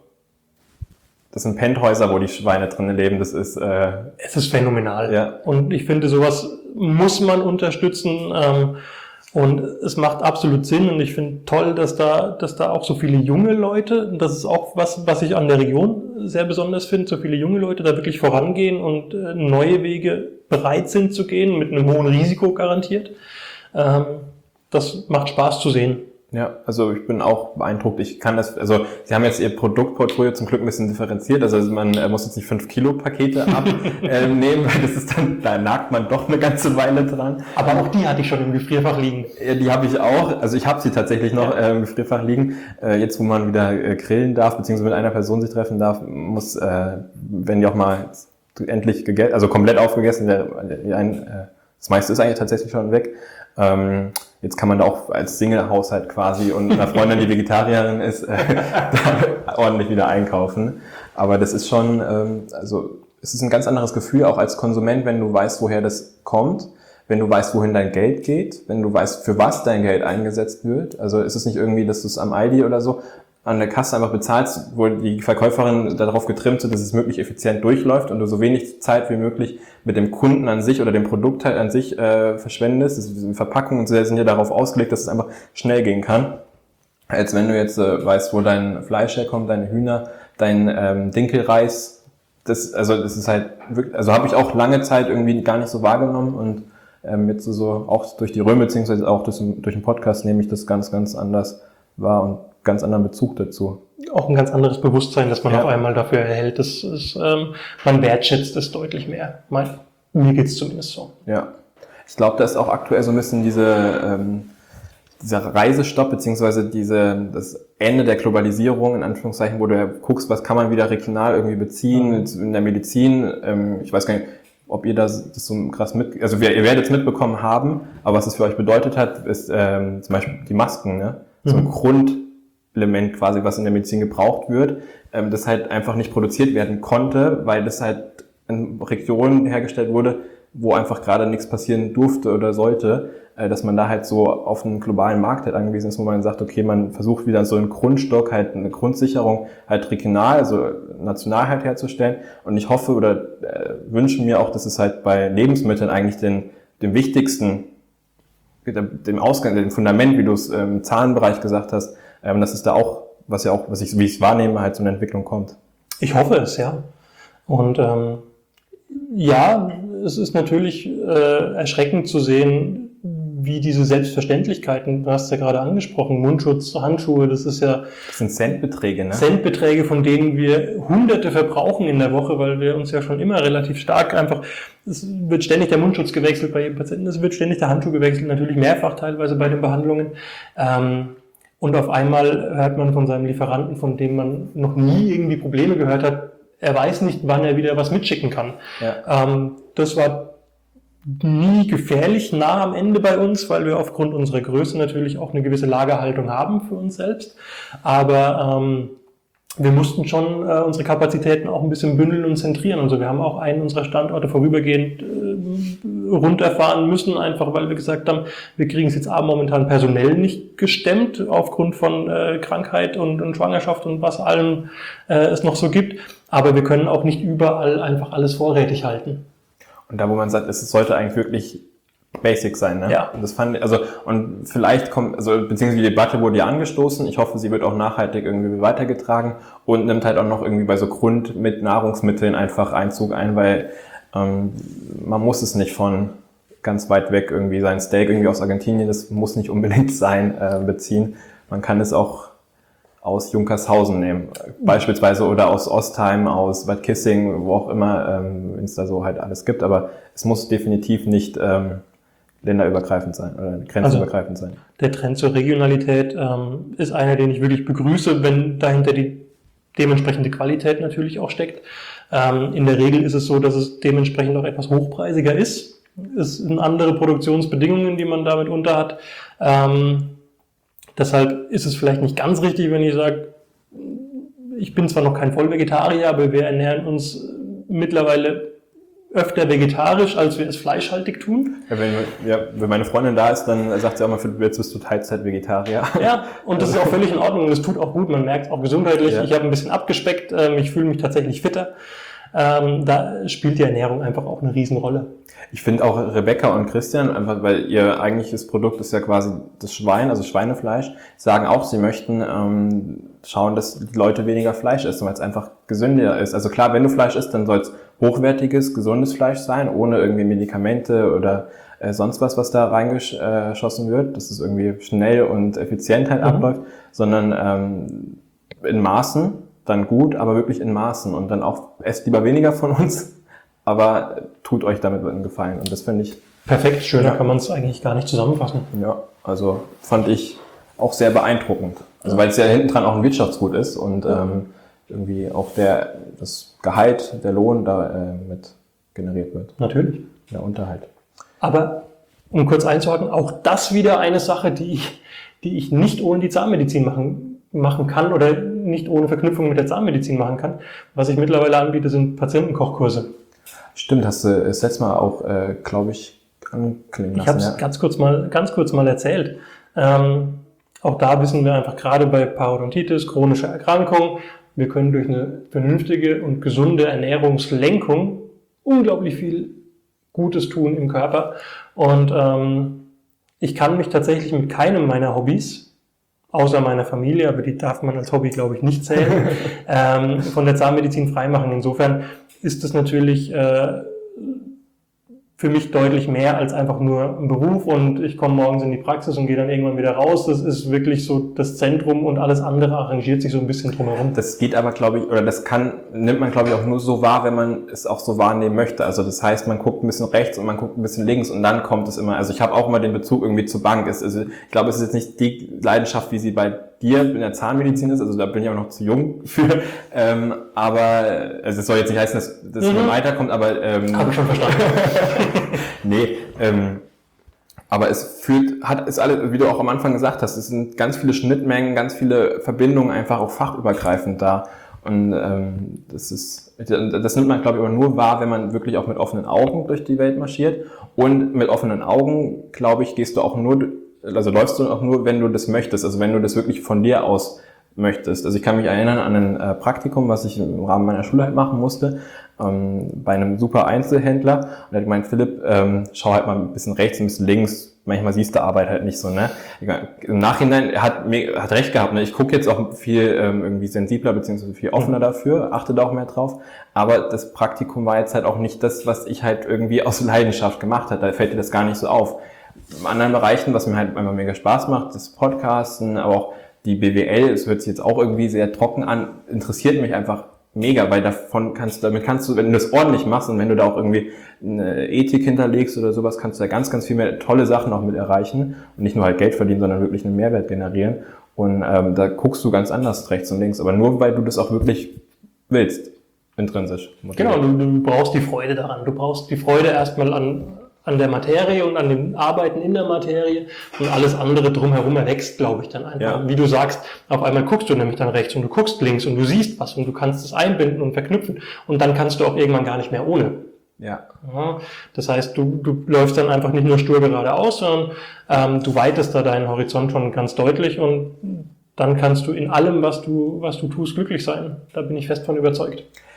[SPEAKER 1] das sind Penthäuser, wo die Schweine drinnen leben. Das ist äh,
[SPEAKER 2] es ist phänomenal.
[SPEAKER 1] Ja.
[SPEAKER 2] Und ich finde, sowas muss man unterstützen. Ähm, und es macht absolut Sinn. Und ich finde toll, dass da, dass da auch so viele junge Leute, und das ist auch was, was ich an der Region sehr besonders finde, so viele junge Leute da wirklich vorangehen und äh, neue Wege bereit sind zu gehen, mit einem hohen Risiko garantiert. Ähm, das macht Spaß zu sehen.
[SPEAKER 1] Ja, also ich bin auch beeindruckt. Ich kann das, also Sie haben jetzt Ihr Produktportfolio zum Glück ein bisschen differenziert. Also man äh, muss jetzt nicht fünf Kilo Pakete abnehmen, äh, weil das ist dann, da nagt man doch eine ganze Weile dran.
[SPEAKER 2] Aber auch die hatte ich schon im Gefrierfach liegen.
[SPEAKER 1] Ja, die habe ich auch. Also ich habe sie tatsächlich noch äh, im Gefrierfach liegen. Äh, jetzt, wo man wieder äh, grillen darf, beziehungsweise mit einer Person sich treffen darf, muss, äh, wenn die auch mal endlich gegessen, also komplett aufgegessen, der, der, ein, äh, das meiste ist eigentlich tatsächlich schon weg. Ähm, jetzt kann man da auch als Single-Haushalt quasi und einer Freundin, die Vegetarierin ist, äh, da ordentlich wieder einkaufen. Aber das ist schon, ähm, also es ist ein ganz anderes Gefühl, auch als Konsument, wenn du weißt, woher das kommt, wenn du weißt, wohin dein Geld geht, wenn du weißt, für was dein Geld eingesetzt wird. Also es ist nicht irgendwie, dass du es am Aldi oder so an der Kasse einfach bezahlst, wo die Verkäuferin darauf getrimmt sind, dass es möglichst effizient durchläuft und du so wenig Zeit wie möglich mit dem Kunden an sich oder dem Produkt halt an sich äh, verschwendest. Das ist, Verpackungen und so sind ja darauf ausgelegt, dass es einfach schnell gehen kann. Als wenn du jetzt äh, weißt, wo dein Fleisch herkommt, deine Hühner, dein ähm, Dinkelreis. Das, also das ist halt wirklich, also habe ich auch lange Zeit irgendwie gar nicht so wahrgenommen und ähm, jetzt so, so auch durch die Rhön beziehungsweise auch durch, durch den Podcast nehme ich das ganz, ganz anders wahr und ganz anderen Bezug dazu.
[SPEAKER 2] Auch ein ganz anderes Bewusstsein, das man
[SPEAKER 1] ja.
[SPEAKER 2] auf einmal dafür erhält. Das ist, ähm, man wertschätzt es deutlich mehr. Mein, mir geht's zumindest so.
[SPEAKER 1] Ja, ich glaube, da ist auch aktuell so ein bisschen diese, ähm, dieser Reisestopp, beziehungsweise diese, das Ende der Globalisierung, in Anführungszeichen, wo du ja guckst, was kann man wieder regional irgendwie beziehen, mhm. in der Medizin. Ähm, ich weiß gar nicht, ob ihr das, das so krass mit, also ihr werdet es mitbekommen haben, aber was es für euch bedeutet hat, ist ähm, zum Beispiel die Masken, ne? So ein mhm. Grundelement quasi, was in der Medizin gebraucht wird, ähm, das halt einfach nicht produziert werden konnte, weil das halt in Regionen hergestellt wurde, wo einfach gerade nichts passieren durfte oder sollte, äh, dass man da halt so auf einen globalen Markt halt angewiesen ist, wo man sagt, okay, man versucht wieder so einen Grundstock, halt eine Grundsicherung halt regional, also national halt herzustellen. Und ich hoffe oder äh, wünsche mir auch, dass es halt bei Lebensmitteln eigentlich den, den wichtigsten, dem Ausgang, dem Fundament, wie du es im Zahlenbereich gesagt hast, ähm, dass es da auch, was ja auch, was ich, wie ich es wahrnehme, halt so eine Entwicklung kommt.
[SPEAKER 2] Ich hoffe es, ja. Und ähm, ja, es ist natürlich äh, erschreckend zu sehen, wie diese Selbstverständlichkeiten, du hast ja gerade angesprochen, Mundschutz, Handschuhe, das ist ja...
[SPEAKER 1] Das sind Centbeträge, ne?
[SPEAKER 2] Centbeträge, von denen wir Hunderte verbrauchen in der Woche, weil wir uns ja schon immer relativ stark einfach... Es wird ständig der Mundschutz gewechselt bei jedem Patienten, es wird ständig der Handschuh gewechselt, natürlich mehrfach teilweise bei den Behandlungen. Ähm, und auf einmal hört man von seinem Lieferanten, von dem man noch nie irgendwie Probleme gehört hat, er weiß nicht, wann er wieder was mitschicken kann. Ja. Ähm, das war nie gefährlich nah am Ende bei uns, weil wir aufgrund unserer Größe natürlich auch eine gewisse Lagerhaltung haben für uns selbst. Aber ähm, wir mussten schon äh, unsere Kapazitäten auch ein bisschen bündeln und zentrieren. Also wir haben auch einen unserer Standorte vorübergehend äh, runterfahren müssen, einfach weil wir gesagt haben, wir kriegen es jetzt A momentan personell nicht gestemmt, aufgrund von äh, Krankheit und, und Schwangerschaft und was allem äh, es noch so gibt. Aber wir können auch nicht überall einfach alles vorrätig halten.
[SPEAKER 1] Und da, wo man sagt, es sollte eigentlich wirklich basic sein, ne?
[SPEAKER 2] Ja.
[SPEAKER 1] Und das fand, also, und vielleicht kommt, also, beziehungsweise die Debatte wurde ja angestoßen. Ich hoffe, sie wird auch nachhaltig irgendwie weitergetragen und nimmt halt auch noch irgendwie bei so Grund mit Nahrungsmitteln einfach Einzug ein, weil, ähm, man muss es nicht von ganz weit weg irgendwie sein Steak irgendwie aus Argentinien, das muss nicht unbedingt sein, äh, beziehen. Man kann es auch aus Junkershausen nehmen, beispielsweise, oder aus Ostheim, aus Bad Kissing, wo auch immer, ähm, wenn es da so halt alles gibt, aber es muss definitiv nicht, ähm, länderübergreifend sein oder grenzübergreifend
[SPEAKER 2] also,
[SPEAKER 1] sein.
[SPEAKER 2] Der Trend zur Regionalität ähm, ist einer, den ich wirklich begrüße, wenn dahinter die dementsprechende Qualität natürlich auch steckt. Ähm, in der Regel ist es so, dass es dementsprechend auch etwas hochpreisiger ist. Es sind andere Produktionsbedingungen, die man damit unter hat. Ähm, deshalb ist es vielleicht nicht ganz richtig, wenn ich sage, ich bin zwar noch kein Vollvegetarier, aber wir ernähren uns mittlerweile öfter vegetarisch, als wir es fleischhaltig tun.
[SPEAKER 1] Ja, wenn, ja, wenn meine Freundin da ist, dann sagt sie auch mal, jetzt bist du Teilzeit-Vegetarier.
[SPEAKER 2] Ja, und das ist auch völlig in Ordnung und es tut auch gut, man merkt es auch gesundheitlich. Ja. Ich habe ein bisschen abgespeckt, ähm, ich fühle mich tatsächlich fitter. Ähm, da spielt die Ernährung einfach auch eine Riesenrolle.
[SPEAKER 1] Ich finde auch Rebecca und Christian, einfach weil ihr eigentliches Produkt ist ja quasi das Schwein, also Schweinefleisch, sagen auch, sie möchten ähm, schauen, dass die Leute weniger Fleisch essen, weil es einfach gesünder ist. Also klar, wenn du Fleisch isst, dann soll es hochwertiges, gesundes Fleisch sein, ohne irgendwie Medikamente oder äh, sonst was, was da reingeschossen wird, dass es irgendwie schnell und effizient halt mhm. abläuft, sondern ähm, in Maßen, dann gut, aber wirklich in Maßen und dann auch esst lieber weniger von uns, aber tut euch damit einen Gefallen und das finde ich...
[SPEAKER 2] Perfekt, schöner ja. kann man es eigentlich gar nicht zusammenfassen.
[SPEAKER 1] Ja, also fand ich auch sehr beeindruckend. Also weil es ja hinten dran auch ein Wirtschaftsgut ist und ja. ähm, irgendwie auch der das Gehalt, der Lohn da äh, mit generiert wird.
[SPEAKER 2] Natürlich.
[SPEAKER 1] Der Unterhalt.
[SPEAKER 2] Aber um kurz einzuhaken, auch das wieder eine Sache, die ich, die ich nicht ohne die Zahnmedizin machen, machen kann oder nicht ohne Verknüpfung mit der Zahnmedizin machen kann. Was ich mittlerweile anbiete, sind Patientenkochkurse.
[SPEAKER 1] Stimmt, hast du das letzte Mal auch, äh, glaube ich, anklingen lassen.
[SPEAKER 2] Ich habe es ja. ganz kurz mal, ganz kurz mal erzählt. Ähm, auch da wissen wir einfach gerade bei Parodontitis, chronische Erkrankung, wir können durch eine vernünftige und gesunde Ernährungslenkung unglaublich viel Gutes tun im Körper. Und ähm, ich kann mich tatsächlich mit keinem meiner Hobbys, außer meiner Familie, aber die darf man als Hobby, glaube ich, nicht zählen, ähm, von der Zahnmedizin freimachen. Insofern ist es natürlich äh, für mich deutlich mehr als einfach nur ein Beruf und ich komme morgens in die Praxis und gehe dann irgendwann wieder raus. Das ist wirklich so das Zentrum und alles andere arrangiert sich so ein bisschen drumherum.
[SPEAKER 1] Das geht aber, glaube ich, oder das kann, nimmt man, glaube ich, auch nur so wahr, wenn man es auch so wahrnehmen möchte. Also das heißt, man guckt ein bisschen rechts und man guckt ein bisschen links und dann kommt es immer, also ich habe auch immer den Bezug irgendwie zur Bank. Es, also ich glaube, es ist jetzt nicht die Leidenschaft, wie sie bei dir in der Zahnmedizin ist, also da bin ich auch noch zu jung für, ähm, aber also es soll jetzt nicht heißen, dass das mhm. immer weiterkommt, aber ähm,
[SPEAKER 2] habe ich schon verstanden.
[SPEAKER 1] nee, ähm, aber es fühlt, hat, ist alles, wie du auch am Anfang gesagt hast, es sind ganz viele Schnittmengen, ganz viele Verbindungen einfach auch fachübergreifend da und ähm, das ist, das nimmt man, glaube ich, aber nur wahr, wenn man wirklich auch mit offenen Augen durch die Welt marschiert und mit offenen Augen, glaube ich, gehst du auch nur also läufst du auch nur, wenn du das möchtest, also wenn du das wirklich von dir aus möchtest. Also ich kann mich erinnern an ein äh, Praktikum, was ich im Rahmen meiner Schule halt machen musste, ähm, bei einem super Einzelhändler. Und er hat gemeint, Philipp, ähm, schau halt mal ein bisschen rechts, ein bisschen links. Manchmal siehst du Arbeit halt nicht so, ne? Im Nachhinein, er hat, mir, hat recht gehabt, ne? Ich gucke jetzt auch viel ähm, irgendwie sensibler beziehungsweise viel offener dafür, achte da auch mehr drauf. Aber das Praktikum war jetzt halt auch nicht das, was ich halt irgendwie aus Leidenschaft gemacht habe. Da fällt dir das gar nicht so auf. In anderen Bereichen, was mir halt einfach mega Spaß macht, das Podcasten, aber auch die B W L, es hört sich jetzt auch irgendwie sehr trocken an, interessiert mich einfach mega, weil davon kannst du, damit kannst du, wenn du das ordentlich machst und wenn du da auch irgendwie eine Ethik hinterlegst oder sowas, kannst du da ganz, ganz viel mehr tolle Sachen auch mit erreichen und nicht nur halt Geld verdienen, sondern wirklich einen Mehrwert generieren und ähm, da guckst du ganz anders rechts und links, aber nur weil du das auch wirklich willst, intrinsisch.
[SPEAKER 2] Motiviert. Genau, du, du brauchst die Freude daran, du brauchst die Freude erstmal an an der Materie und an dem Arbeiten in der Materie und alles andere drumherum erwächst, glaube ich, dann einfach. Ja. Wie du sagst, auf einmal guckst du nämlich dann rechts und du guckst links und du siehst was und du kannst es einbinden und verknüpfen und dann kannst du auch irgendwann gar nicht mehr ohne.
[SPEAKER 1] Ja.
[SPEAKER 2] Ja, das heißt, du, du läufst dann einfach nicht nur stur geradeaus, sondern ähm, du weitest da deinen Horizont schon ganz deutlich und dann kannst du in allem, was du, was du tust, glücklich sein. Da bin ich fest von überzeugt.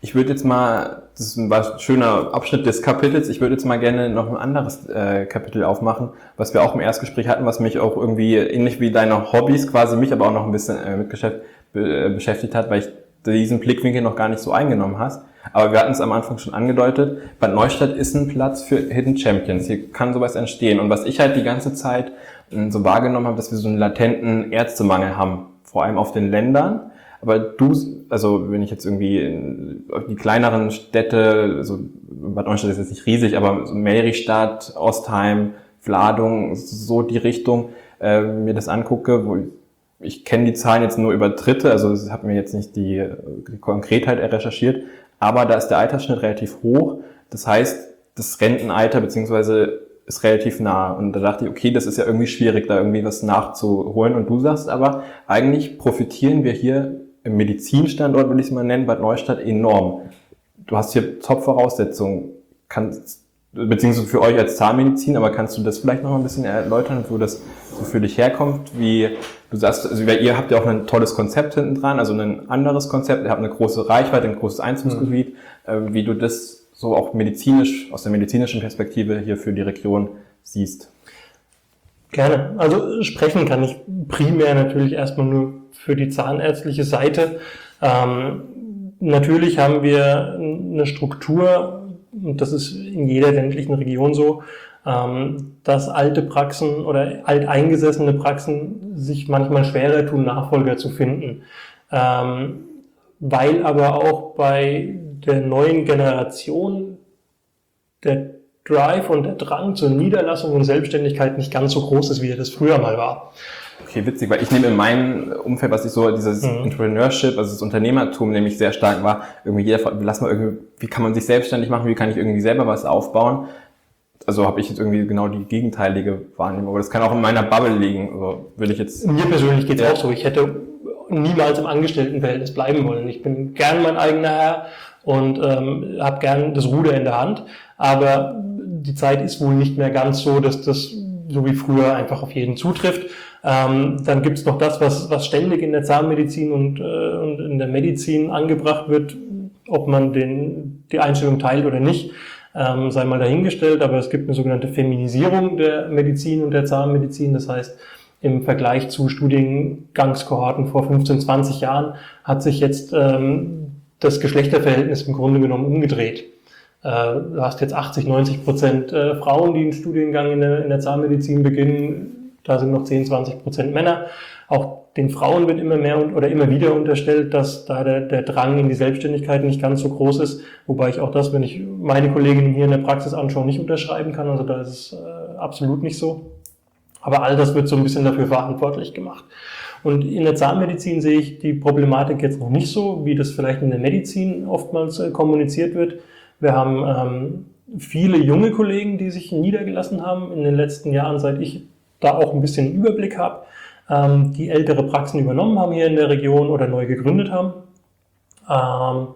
[SPEAKER 1] Ich würde jetzt mal, das war ein schöner Abschnitt des Kapitels, ich würde jetzt mal gerne noch ein anderes äh, Kapitel aufmachen, was wir auch im Erstgespräch hatten, was mich auch irgendwie, ähnlich wie deine Hobbys quasi, mich aber auch noch ein bisschen äh, mit Geschäft, be, äh, beschäftigt hat, weil ich diesen Blickwinkel noch gar nicht so eingenommen hast. Aber wir hatten es am Anfang schon angedeutet, Bad Neustadt ist ein Platz für Hidden Champions. Hier kann sowas entstehen. Und was ich halt die ganze Zeit äh, so wahrgenommen habe, dass wir so einen latenten Ärztemangel haben, vor allem auf den Ländern. Aber du, also wenn ich jetzt irgendwie in die kleineren Städte, also Bad Neustadt ist jetzt nicht riesig, aber so Meristadt, Ostheim, Vladung, so die Richtung, äh, mir das angucke, wo ich, ich kenne die Zahlen jetzt nur über Dritte, also ich habe mir jetzt nicht die, die Konkretheit recherchiert, aber da ist der Altersschnitt relativ hoch. Das heißt, das Rentenalter beziehungsweise ist relativ nah. Und da dachte ich, okay, das ist ja irgendwie schwierig, da irgendwie was nachzuholen. Und du sagst aber, eigentlich profitieren wir hier im Medizinstandort, will ich es mal nennen, Bad Neustadt enorm. Du hast hier Top-Voraussetzungen, kannst, beziehungsweise für euch als Zahnmedizin, aber kannst du das vielleicht noch ein bisschen erläutern, wo das so für dich herkommt? Wie du sagst, also ihr habt ja auch ein tolles Konzept hinten dran, also ein anderes Konzept, ihr habt eine große Reichweite, ein großes Einzugsgebiet, mhm. wie du das so auch medizinisch, aus der medizinischen Perspektive hier für die Region siehst.
[SPEAKER 2] Gerne. Also sprechen kann ich primär natürlich erstmal nur für die zahnärztliche Seite. Ähm, natürlich haben wir eine Struktur, und das ist in jeder ländlichen Region so, ähm, dass alte Praxen oder alteingesessene Praxen sich manchmal schwerer tun, Nachfolger zu finden. Ähm, weil aber auch bei der neuen Generation der Drive und der Drang zur Niederlassung und Selbstständigkeit nicht ganz so groß ist, wie er das früher mal war.
[SPEAKER 1] Okay, witzig, weil ich nehme in meinem Umfeld, was ich so, dieses mhm. Entrepreneurship, also das Unternehmertum nämlich sehr stark war, irgendwie jeder fragt, lass mal irgendwie, wie kann man sich selbstständig machen, wie kann ich irgendwie selber was aufbauen? Also habe ich jetzt irgendwie genau die gegenteilige Wahrnehmung, aber das kann auch in meiner Bubble liegen, also will ich jetzt...
[SPEAKER 2] Mir persönlich geht's ja. auch so, ich hätte niemals im Angestelltenverhältnis bleiben wollen. Ich bin gern mein eigener Herr und ähm, habe gern das Ruder in der Hand, aber die Zeit ist wohl nicht mehr ganz so, dass das so wie früher einfach auf jeden zutrifft. Ähm, dann gibt's noch das, was, was ständig in der Zahnmedizin und, äh, und in der Medizin angebracht wird, ob man den, die Einstellung teilt oder nicht, ähm, sei mal dahingestellt, aber es gibt eine sogenannte Feminisierung der Medizin und der Zahnmedizin, das heißt, im Vergleich zu Studiengangskohorten vor fünfzehn, zwanzig Jahren hat sich jetzt ähm, das Geschlechterverhältnis im Grunde genommen umgedreht. Du hast jetzt achtzig, neunzig Prozent Frauen, die einen Studiengang in der, in der Zahnmedizin beginnen. Da sind noch zehn, zwanzig Prozent Männer. Auch den Frauen wird immer mehr oder immer wieder unterstellt, dass da der, der Drang in die Selbstständigkeit nicht ganz so groß ist. Wobei ich auch das, wenn ich meine Kolleginnen hier in der Praxis anschaue, nicht unterschreiben kann. Also da ist es äh, absolut nicht so. Aber all das wird so ein bisschen dafür verantwortlich gemacht. Und in der Zahnmedizin sehe ich die Problematik jetzt noch nicht so, wie das vielleicht in der Medizin oftmals äh, kommuniziert wird. Wir haben ähm, viele junge Kollegen, die sich niedergelassen haben in den letzten Jahren, seit ich da auch ein bisschen Überblick habe, ähm, die ältere Praxen übernommen haben hier in der Region oder neu gegründet haben. Ähm,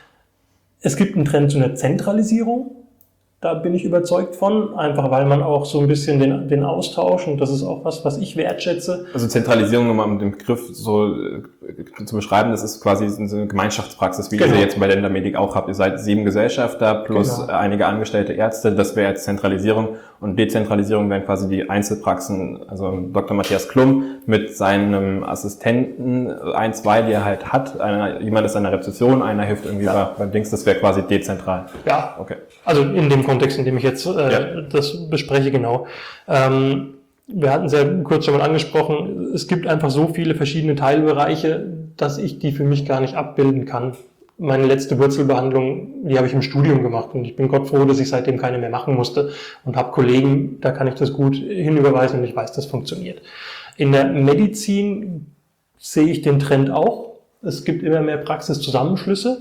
[SPEAKER 2] es gibt einen Trend zu einer Zentralisierung. Da bin ich überzeugt von, einfach weil man auch so ein bisschen den, den Austausch, und das ist auch was, was ich wertschätze.
[SPEAKER 1] Also Zentralisierung, um mal mit dem Begriff so äh, zu beschreiben, das ist quasi so eine Gemeinschaftspraxis, wie genau. ihr sie jetzt bei der Endomedik auch habt. Ihr seid sieben Gesellschafter plus genau. einige angestellte Ärzte, das wäre jetzt Zentralisierung. Und Dezentralisierung wären quasi die Einzelpraxen, also Doktor Matthias Klum mit seinem Assistenten, ein, zwei, die er halt hat. Einer, jemand ist an der Rezeption, einer hilft irgendwie ja. beim Dings, das wäre quasi dezentral.
[SPEAKER 2] Ja, okay. Also in dem Kontext, in dem ich jetzt äh, ja. das bespreche, genau. Ähm, wir hatten es ja kurz schon mal angesprochen, es gibt einfach so viele verschiedene Teilbereiche, dass ich die für mich gar nicht abbilden kann. Meine letzte Wurzelbehandlung, die habe ich im Studium gemacht und ich bin Gott froh, dass ich seitdem keine mehr machen musste und habe Kollegen, da kann ich das gut hinüberweisen und ich weiß, das funktioniert. In der Medizin sehe ich den Trend auch. Es gibt immer mehr Praxiszusammenschlüsse,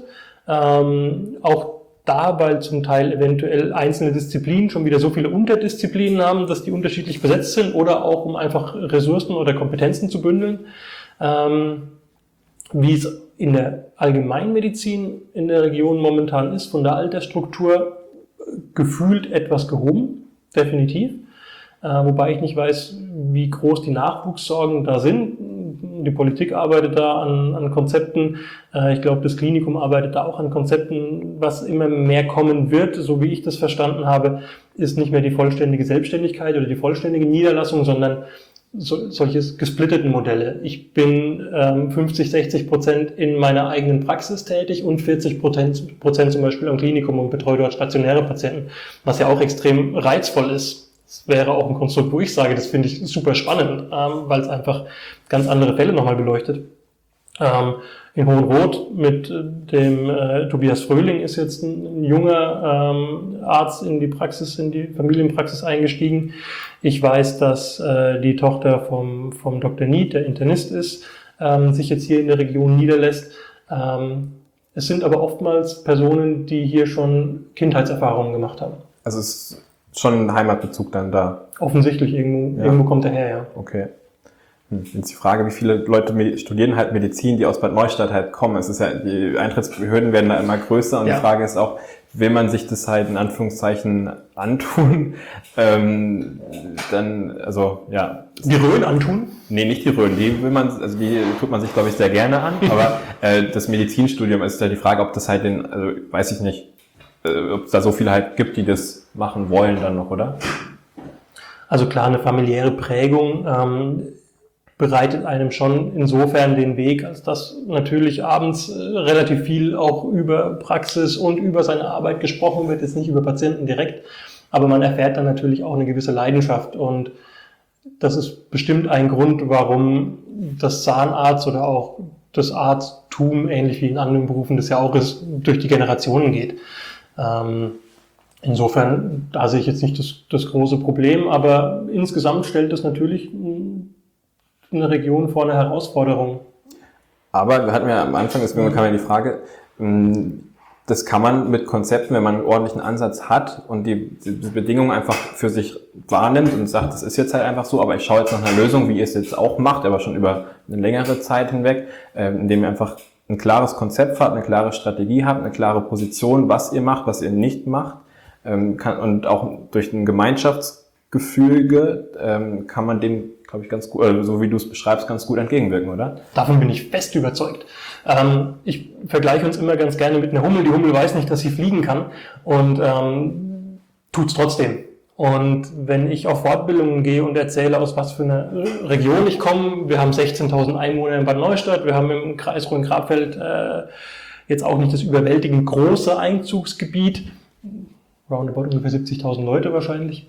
[SPEAKER 2] ähm, auch da, weil zum Teil eventuell einzelne Disziplinen schon wieder so viele Unterdisziplinen haben, dass die unterschiedlich besetzt sind oder auch um einfach Ressourcen oder Kompetenzen zu bündeln. Ähm, wie es in der Allgemeinmedizin in der Region momentan ist, von der Altersstruktur gefühlt etwas gehoben, definitiv. Äh, wobei ich nicht weiß, wie groß die Nachwuchssorgen da sind. die Politik arbeitet da an, an Konzepten. Äh, ich glaube, das Klinikum arbeitet da auch an Konzepten. Was immer mehr kommen wird, so wie ich das verstanden habe, ist nicht mehr die vollständige Selbstständigkeit oder die vollständige Niederlassung, sondern so, solche gesplitteten Modelle. Ich bin ähm, fünfzig, sechzig Prozent in meiner eigenen Praxis tätig und vierzig Prozent, Prozent zum Beispiel am Klinikum und betreue dort stationäre Patienten, was ja auch extrem reizvoll ist. Das wäre auch ein Konstrukt, wo ich sage, das finde ich super spannend, ähm, weil es einfach ganz andere Fälle nochmal beleuchtet. Ähm, in Hohenroth mit dem äh, Tobias Fröhling ist jetzt ein, ein junger ähm, Arzt in die Praxis, in die Familienpraxis eingestiegen. Ich weiß, dass äh, die Tochter vom, vom Doktor Niet, der Internist ist, ähm, sich jetzt hier in der Region niederlässt. Ähm, es sind aber oftmals Personen, die hier schon Kindheitserfahrungen gemacht haben.
[SPEAKER 1] Also es ist schon ein Heimatbezug dann da?
[SPEAKER 2] Offensichtlich, irgendwo,
[SPEAKER 1] ja.
[SPEAKER 2] irgendwo kommt er her, ja.
[SPEAKER 1] Okay. Jetzt die Frage, wie viele Leute studieren halt Medizin, die aus Bad Neustadt halt kommen. Es ist ja, die Eintrittshürden werden da immer größer und ja. Die Frage ist auch, will man sich das halt in Anführungszeichen antun? Ähm, dann, also, ja.
[SPEAKER 2] Die Rhön antun?
[SPEAKER 1] Nee, nicht die Rhön. Die will man, also die tut man sich, glaube ich, sehr gerne an. Aber äh, das Medizinstudium ist ja die Frage, ob das halt den, also weiß ich nicht, äh, ob es da so viele halt gibt, die das machen wollen dann noch, oder?
[SPEAKER 2] Also klar, eine familiäre Prägung ähm, bereitet einem schon insofern den Weg, als dass natürlich abends äh, relativ viel auch über Praxis und über seine Arbeit gesprochen wird, jetzt nicht über Patienten direkt, aber man erfährt dann natürlich auch eine gewisse Leidenschaft und das ist bestimmt ein Grund, warum das Zahnarzt oder auch das Arzttum, ähnlich wie in anderen Berufen das ja auch ist, durch die Generationen geht. Ähm, insofern, da sehe ich jetzt nicht das, das große Problem, aber insgesamt stellt das natürlich eine Region vor eine Herausforderung.
[SPEAKER 1] Aber wir hatten ja am Anfang, deswegen kam ja die Frage, das kann man mit Konzepten, wenn man einen ordentlichen Ansatz hat und die, die Bedingungen einfach für sich wahrnimmt und sagt, das ist jetzt halt einfach so, aber ich schaue jetzt nach einer Lösung, wie ihr es jetzt auch macht, aber schon über eine längere Zeit hinweg, indem ihr einfach ein klares Konzept habt, eine klare Strategie habt, eine klare Position, was ihr macht, was ihr nicht macht, kann, und auch durch ein Gemeinschaftsgefüge kann man dem, glaube ich, ganz gut, äh, so wie du es beschreibst, ganz gut entgegenwirken, oder?
[SPEAKER 2] Davon bin ich fest überzeugt. Ähm, ich vergleiche uns immer ganz gerne mit einer Hummel. Die Hummel weiß nicht, dass sie fliegen kann und ähm, tut's trotzdem. Und wenn ich auf Fortbildungen gehe und erzähle, aus was für einer Region ich komme, wir haben sechzehntausend Einwohner in Bad Neustadt, wir haben im Kreis Rhön-Grabfeld äh, jetzt auch nicht das überwältigend große Einzugsgebiet, roundabout ungefähr siebzigtausend Leute wahrscheinlich.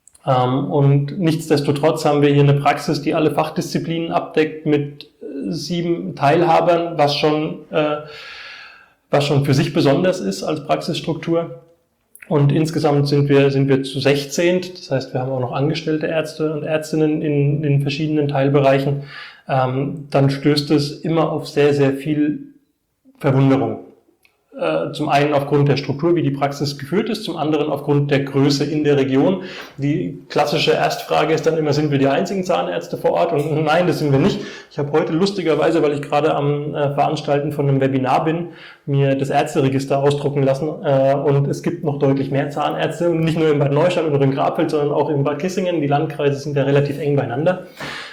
[SPEAKER 2] Und nichtsdestotrotz haben wir hier eine Praxis, die alle Fachdisziplinen abdeckt mit sieben Teilhabern, was schon, äh, was schon für sich besonders ist als Praxisstruktur. Und insgesamt sind wir, sind wir zu sechzehn. Das heißt, wir haben auch noch angestellte Ärzte und Ärztinnen in, in verschiedenen Teilbereichen. Ähm, dann stößt es immer auf sehr, sehr viel Verwunderung. Zum einen aufgrund der Struktur, wie die Praxis geführt ist, zum anderen aufgrund der Größe in der Region. Die klassische Erstfrage ist dann immer, sind wir die einzigen Zahnärzte vor Ort? Und nein, das sind wir nicht. Ich habe heute lustigerweise, weil ich gerade am Veranstalten von einem Webinar bin, mir das Ärzteregister ausdrucken lassen. Und es gibt noch deutlich mehr Zahnärzte, und nicht nur in Bad Neustadt und Rhön-Grabfeld, sondern auch in Bad Kissingen. Die Landkreise sind ja relativ eng beieinander.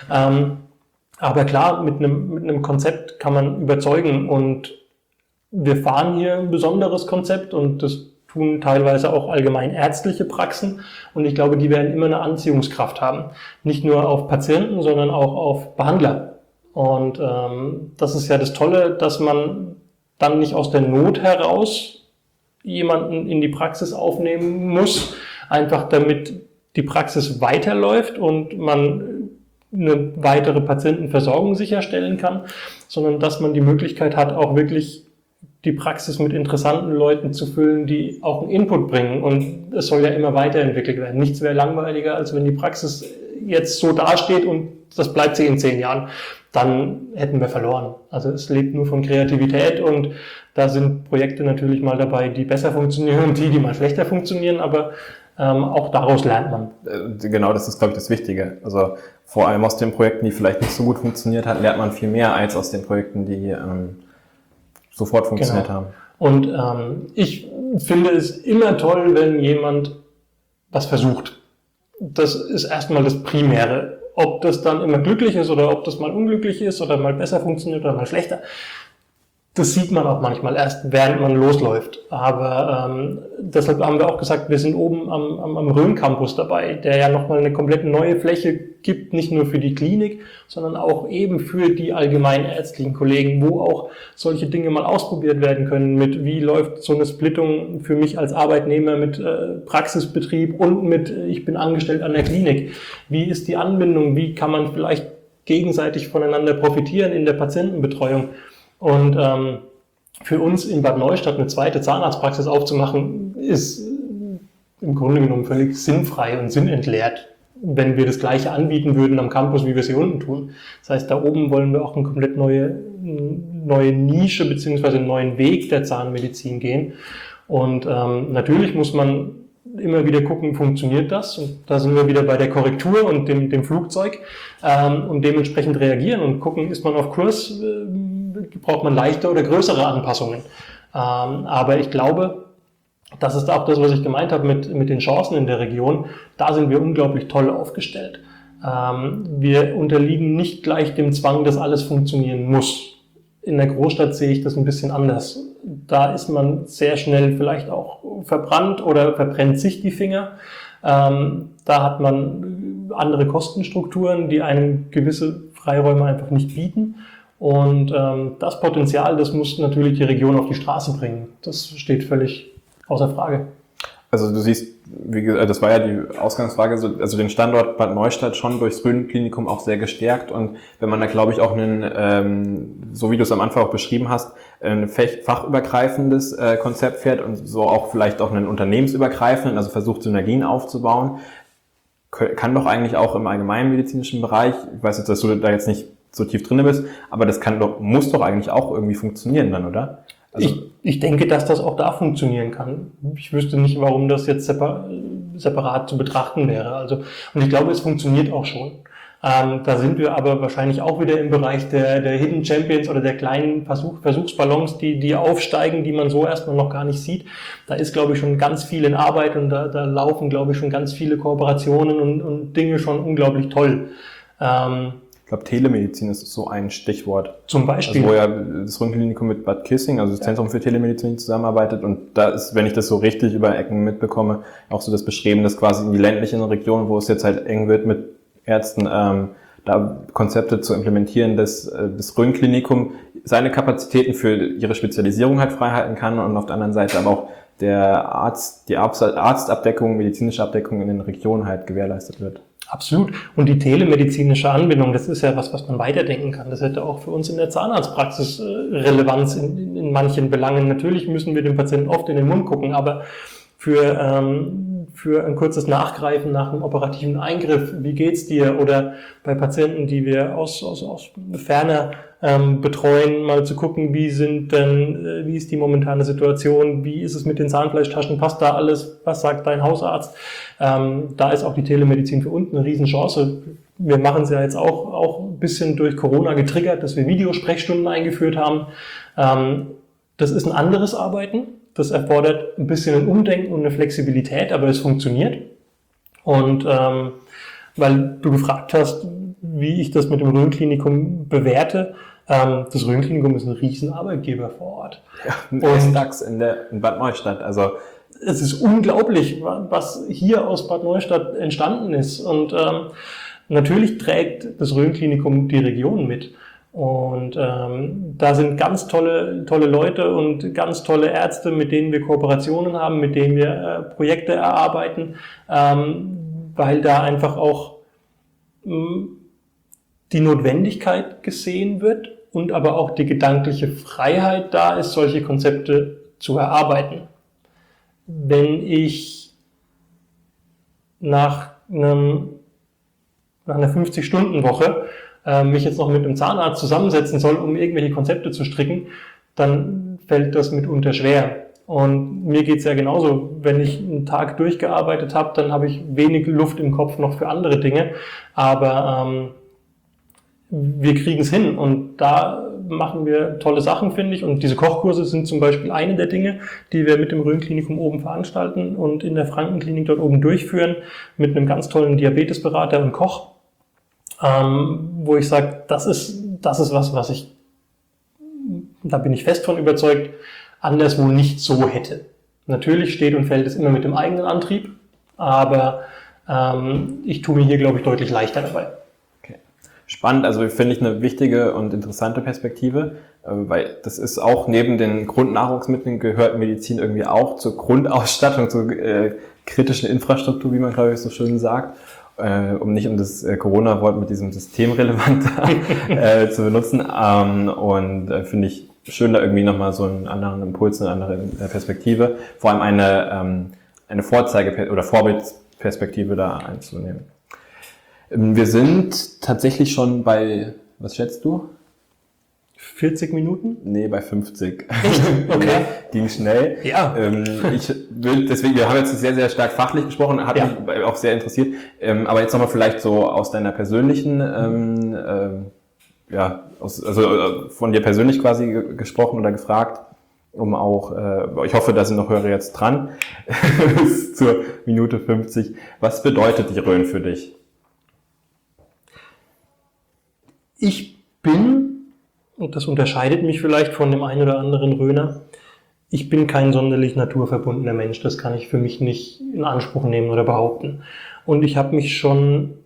[SPEAKER 2] Aber klar, mit einem, mit einem Konzept kann man überzeugen, und wir fahren hier ein besonderes Konzept, und das tun teilweise auch allgemein ärztliche Praxen, und ich glaube, die werden immer eine Anziehungskraft haben. Nicht nur auf Patienten, sondern auch auf Behandler. Und ähm, das ist ja das Tolle, dass man dann nicht aus der Not heraus jemanden in die Praxis aufnehmen muss, einfach damit die Praxis weiterläuft und man eine weitere Patientenversorgung sicherstellen kann, sondern dass man die Möglichkeit hat, auch wirklich die Praxis mit interessanten Leuten zu füllen, die auch einen Input bringen. Und es soll ja immer weiterentwickelt werden. Nichts wäre langweiliger, als wenn die Praxis jetzt so dasteht und das bleibt sie in zehn Jahren. Dann hätten wir verloren. Also es lebt nur von Kreativität, und da sind Projekte natürlich mal dabei, die besser funktionieren und die, die mal schlechter funktionieren, aber ähm, auch daraus lernt man.
[SPEAKER 1] Genau, das ist, glaube ich, das Wichtige. Also vor allem aus den Projekten, die vielleicht nicht so gut funktioniert hat, lernt man viel mehr als aus den Projekten, die ähm, sofort funktioniert
[SPEAKER 2] genau.
[SPEAKER 1] haben.
[SPEAKER 2] Und ähm, ich finde es immer toll, wenn jemand was versucht. Das ist erstmal das Primäre. ob das dann immer glücklich ist oder ob das mal unglücklich ist oder mal besser funktioniert oder mal schlechter, das sieht man auch manchmal erst, während man losläuft. Aber ähm, deshalb haben wir auch gesagt, wir sind oben am, am, am Rhön-Campus dabei, der ja nochmal eine komplett neue Fläche gibt, nicht nur für die Klinik, sondern auch eben für die allgemeinärztlichen Kollegen, wo auch solche Dinge mal ausprobiert werden können, mit wie läuft so eine Splittung für mich als Arbeitnehmer mit äh, Praxisbetrieb und mit äh, ich bin angestellt an der Klinik. Wie ist die Anbindung? Wie kann man vielleicht gegenseitig voneinander profitieren in der Patientenbetreuung? Und ähm, für uns in Bad Neustadt eine zweite Zahnarztpraxis aufzumachen, ist im Grunde genommen völlig sinnfrei und sinnentleert, wenn wir das Gleiche anbieten würden am Campus, wie wir es hier unten tun. Das heißt, da oben wollen wir auch eine komplett neue, neue Nische beziehungsweise einen neuen Weg der Zahnmedizin gehen. Und ähm, natürlich muss man immer wieder gucken, funktioniert das? Und da sind wir wieder bei der Korrektur und dem, dem Flugzeug ähm, und dementsprechend reagieren und gucken, ist man auf Kurs, äh, braucht man leichte oder größere Anpassungen. Ähm, aber ich glaube, das ist auch das, was ich gemeint habe mit, mit den Chancen in der Region. Da sind wir unglaublich toll aufgestellt. Ähm, wir unterliegen nicht gleich dem Zwang, dass alles funktionieren muss. In der Großstadt sehe ich das ein bisschen anders. Da ist man sehr schnell vielleicht auch verbrannt oder verbrennt sich die Finger. Ähm, da hat man andere Kostenstrukturen, die einem gewisse Freiräume einfach nicht bieten. Und ähm, das Potenzial, das muss natürlich die Region auf die Straße bringen. Das steht völlig außer Frage.
[SPEAKER 1] Also du siehst, wie gesagt, das war ja die Ausgangsfrage, also den Standort Bad Neustadt schon durchs Rhön-Klinikum auch sehr gestärkt. Und wenn man da, glaube ich, auch einen, ähm, so wie du es am Anfang auch beschrieben hast, ein fachübergreifendes äh, Konzept fährt und so auch vielleicht auch einen unternehmensübergreifenden, also versucht Synergien aufzubauen, kann doch eigentlich auch im allgemeinmedizinischen Bereich, ich weiß jetzt, dass du da jetzt nicht so tief drin bist, aber das kann doch, muss doch eigentlich auch irgendwie funktionieren dann, oder? Also
[SPEAKER 2] ich, ich denke, dass das auch da funktionieren kann. Ich wüsste nicht, warum das jetzt separ- separat zu betrachten wäre. Also, und ich glaube, es funktioniert auch schon. Ähm, da sind wir aber wahrscheinlich auch wieder im Bereich der, der Hidden Champions oder der kleinen Versuch, Versuchsballons, die, die aufsteigen, die man so erstmal noch gar nicht sieht. Da ist, glaube ich, schon ganz viel in Arbeit und da, da laufen, glaube ich, schon ganz viele Kooperationen und, und Dinge schon unglaublich toll. Ähm,
[SPEAKER 1] Ich glaube, Telemedizin ist so ein Stichwort.
[SPEAKER 2] Zum Beispiel.
[SPEAKER 1] Also wo ja das Rhön-Klinikum mit Bad Kissing, also das ja. Zentrum für Telemedizin, zusammenarbeitet. Und da ist, wenn ich das so richtig über Ecken mitbekomme, auch so das Bestreben, dass quasi in die ländlichen Regionen, wo es jetzt halt eng wird mit Ärzten, ähm, da Konzepte zu implementieren, dass äh, das Rhön-Klinikum seine Kapazitäten für ihre Spezialisierung halt frei halten kann und auf der anderen Seite aber auch der Arzt, die Arzt, Arztabdeckung, medizinische Abdeckung in den Regionen halt gewährleistet wird.
[SPEAKER 2] Absolut. Und die telemedizinische Anbindung, das ist ja was, was man weiterdenken kann. Das hätte auch für uns in der Zahnarztpraxis äh, Relevanz in, in, in manchen Belangen. Natürlich müssen wir dem Patienten oft in den Mund gucken, aber für, ähm, für ein kurzes Nachgreifen nach einem operativen Eingriff, wie geht's dir? Oder bei Patienten, die wir aus, aus, aus ferner ähm, betreuen, mal zu gucken, wie sind denn, äh, wie ist die momentane Situation? Wie ist es mit den Zahnfleischtaschen? Passt da alles? Was sagt dein Hausarzt? Ähm, da ist auch die Telemedizin für uns eine Riesenchance. Wir machen es ja jetzt auch, auch ein bisschen durch Corona getriggert, dass wir Videosprechstunden eingeführt haben. Ähm, das ist ein anderes Arbeiten. Das erfordert ein bisschen ein Umdenken und eine Flexibilität, aber es funktioniert. Und ähm, weil du gefragt hast, wie ich das mit dem Rhön-Klinikum bewerte, ähm, das Rhön-Klinikum ist ein riesen Arbeitgeber vor Ort.
[SPEAKER 1] Ja, ein S-DAX in, der, in Bad Neustadt, also
[SPEAKER 2] es ist unglaublich, was hier aus Bad Neustadt entstanden ist. Und ähm, natürlich trägt das Rhön-Klinikum die Region mit. Und ähm, da sind ganz tolle, tolle Leute und ganz tolle Ärzte, mit denen wir Kooperationen haben, mit denen wir äh, Projekte erarbeiten, ähm, weil da einfach auch mh, die Notwendigkeit gesehen wird und aber auch die gedankliche Freiheit da ist, solche Konzepte zu erarbeiten. Wenn ich nach einem, nach einer fünfzig-Stunden-Woche äh, mich jetzt noch mit einem Zahnarzt zusammensetzen soll, um irgendwelche Konzepte zu stricken, dann fällt das mitunter schwer. Und mir geht's ja genauso. Wenn ich einen Tag durchgearbeitet habe, dann habe ich wenig Luft im Kopf noch für andere Dinge. Aber ähm, wir kriegen es hin und da machen wir tolle Sachen, finde ich. Und diese Kochkurse sind zum Beispiel eine der Dinge, die wir mit dem Rhön-Klinikum oben veranstalten und in der Frankenklinik dort oben durchführen mit einem ganz tollen Diabetesberater und Koch. ähm, wo ich sage, das ist, das ist was, was ich, da bin ich fest von überzeugt, anderswo nicht so hätte. Natürlich steht und fällt es immer mit dem eigenen Antrieb, aber ähm, ich tue mir hier, glaube ich, deutlich leichter dabei.
[SPEAKER 1] Okay. Spannend, also finde ich eine wichtige und interessante Perspektive, äh, weil das ist auch neben den Grundnahrungsmitteln gehört Medizin irgendwie auch zur Grundausstattung, zur äh, kritischen Infrastruktur, wie man, glaube ich, so schön sagt, äh, um nicht um das äh, Corona-Wort mit diesem systemrelevant äh, zu benutzen. Ähm, und äh, finde ich schön, da irgendwie nochmal so einen anderen Impuls, eine andere Perspektive, vor allem eine, ähm, eine Vorzeige- oder Vorbildperspektive da einzunehmen. Wir sind tatsächlich schon bei, was schätzt du?
[SPEAKER 2] vierzig Minuten?
[SPEAKER 1] Nee, bei fünfzig.
[SPEAKER 2] Echt? Okay.
[SPEAKER 1] Nee, ging schnell.
[SPEAKER 2] Ja.
[SPEAKER 1] Ähm, ich will, deswegen, wir haben jetzt sehr, sehr stark fachlich gesprochen, hat
[SPEAKER 2] ja.
[SPEAKER 1] mich auch sehr interessiert. Ähm, aber jetzt nochmal vielleicht so aus deiner persönlichen, ähm, ähm, ja, aus, also äh, von dir persönlich quasi ge- gesprochen oder gefragt, um auch, äh, ich hoffe, da sind noch Hörer jetzt dran, bis zur Minute fünfzig. Was bedeutet die Rhön für dich?
[SPEAKER 2] Ich bin, und das unterscheidet mich vielleicht von dem einen oder anderen Rhöner, ich bin kein sonderlich naturverbundener Mensch. Das kann ich für mich nicht in Anspruch nehmen oder behaupten. Und ich habe mich schon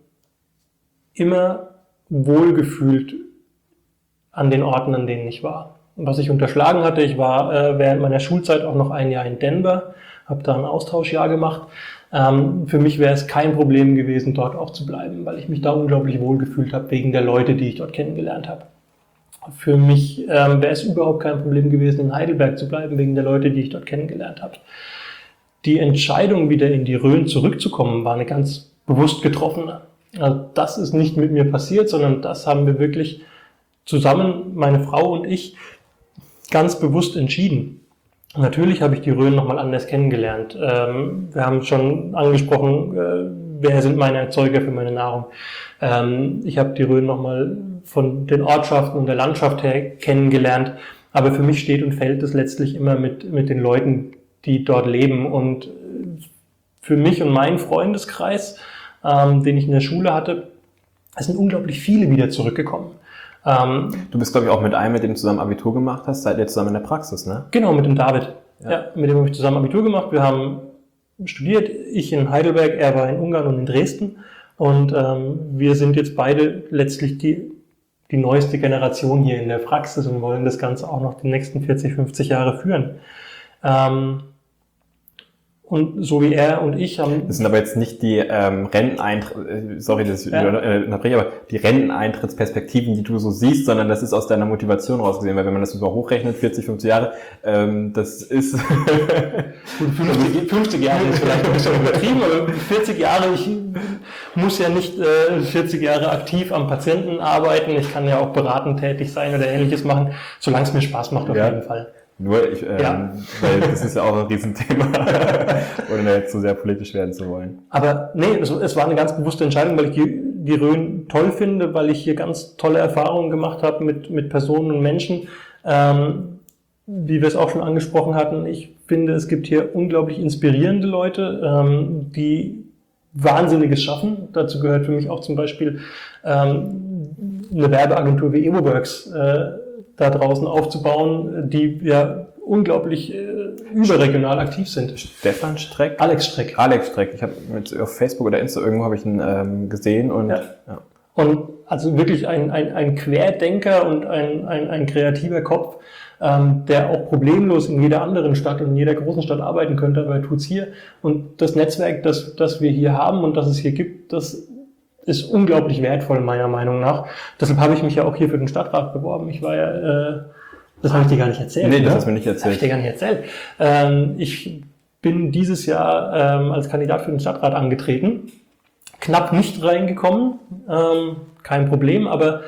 [SPEAKER 2] immer wohlgefühlt an den Orten, an denen ich war. Und was ich unterschlagen hatte, ich war äh, während meiner Schulzeit auch noch ein Jahr in Denver, habe da ein Austauschjahr gemacht. Ähm, für mich wäre es kein Problem gewesen, dort auch zu bleiben, weil ich mich da unglaublich wohlgefühlt habe, wegen der Leute, die ich dort kennengelernt habe. Für mich ähm, wäre es überhaupt kein Problem gewesen, in Heidelberg zu bleiben, wegen der Leute, die ich dort kennengelernt habe. Die Entscheidung, wieder in die Rhön zurückzukommen, war eine ganz bewusst getroffene. Also das ist nicht mit mir passiert, sondern das haben wir wirklich zusammen, meine Frau und ich, ganz bewusst entschieden. Natürlich habe ich die Rhön nochmal anders kennengelernt. Ähm, wir haben schon angesprochen, äh, wer sind meine Erzeuger für meine Nahrung. Ähm, ich habe die Rhön nochmal von den Ortschaften und der Landschaft her kennengelernt. Aber für mich steht und fällt es letztlich immer mit, mit den Leuten, die dort leben. Und für mich und meinen Freundeskreis, ähm, den ich in der Schule hatte, es sind unglaublich viele wieder zurückgekommen. Ähm,
[SPEAKER 1] du bist, glaube ich, auch mit einem, mit dem du zusammen Abitur gemacht hast, seid ihr zusammen in der Praxis, ne?
[SPEAKER 2] Genau, mit dem David.
[SPEAKER 1] Ja,
[SPEAKER 2] ja mit dem habe ich zusammen Abitur gemacht. Wir haben studiert, ich in Heidelberg, er war in Ungarn und in Dresden. Und ähm, wir sind jetzt beide letztlich die, die neueste Generation hier in der Praxis und wollen das Ganze auch noch die nächsten vierzig, fünfzig Jahre führen. Ähm, Und so wie er und ich haben...
[SPEAKER 1] Das sind aber jetzt nicht die ähm, Renteneintritt, sorry, dass ich ja. unterbreche, aber die Renteneintrittsperspektiven, die du so siehst, sondern das ist aus deiner Motivation rausgesehen, weil wenn man das über hochrechnet, vierzig, fünfzig Jahre, ähm, das ist...
[SPEAKER 2] fünfzig, fünfzig Jahre ist vielleicht ein bisschen übertrieben, aber vierzig Jahre, ich muss ja nicht äh, vierzig Jahre aktiv am Patienten arbeiten, ich kann ja auch beratend tätig sein oder Ähnliches machen, solange es mir Spaß macht auf ja. jeden Fall.
[SPEAKER 1] Nur, ich, ähm, ja. weil das ist ja auch ein Riesenthema, ohne jetzt so sehr politisch werden zu wollen.
[SPEAKER 2] Aber nee, es, es war eine ganz bewusste Entscheidung, weil ich die, die Rhön toll finde, weil ich hier ganz tolle Erfahrungen gemacht habe mit, mit Personen und Menschen. Ähm, wie wir es auch schon angesprochen hatten, ich finde, es gibt hier unglaublich inspirierende Leute, ähm, die Wahnsinniges schaffen. Dazu gehört für mich auch zum Beispiel ähm, eine Werbeagentur wie EvoWorks, äh, da draußen aufzubauen, die ja unglaublich äh, überregional aktiv sind.
[SPEAKER 1] Stefan Streck?
[SPEAKER 2] Alex Streck.
[SPEAKER 1] Alex Streck. Ich habe mit auf Facebook oder Insta irgendwo habe ich ihn ähm, gesehen und
[SPEAKER 2] ja. Ja. Und also wirklich ein, ein, ein Querdenker und ein, ein, ein kreativer Kopf, ähm, der auch problemlos in jeder anderen Stadt und in jeder großen Stadt arbeiten könnte, aber er tut's hier. Und das Netzwerk, das, das wir hier haben und das es hier gibt, das ist unglaublich wertvoll, meiner Meinung nach. Deshalb habe ich mich ja auch hier für den Stadtrat beworben. Ich war ja, äh, das habe ich dir gar nicht erzählt.
[SPEAKER 1] Nee, das
[SPEAKER 2] ne?
[SPEAKER 1] hast du mir nicht erzählt.
[SPEAKER 2] Das habe ich dir gar nicht erzählt. Ähm, ich bin dieses Jahr ähm, als Kandidat für den Stadtrat angetreten. Knapp nicht reingekommen, ähm, kein Problem, aber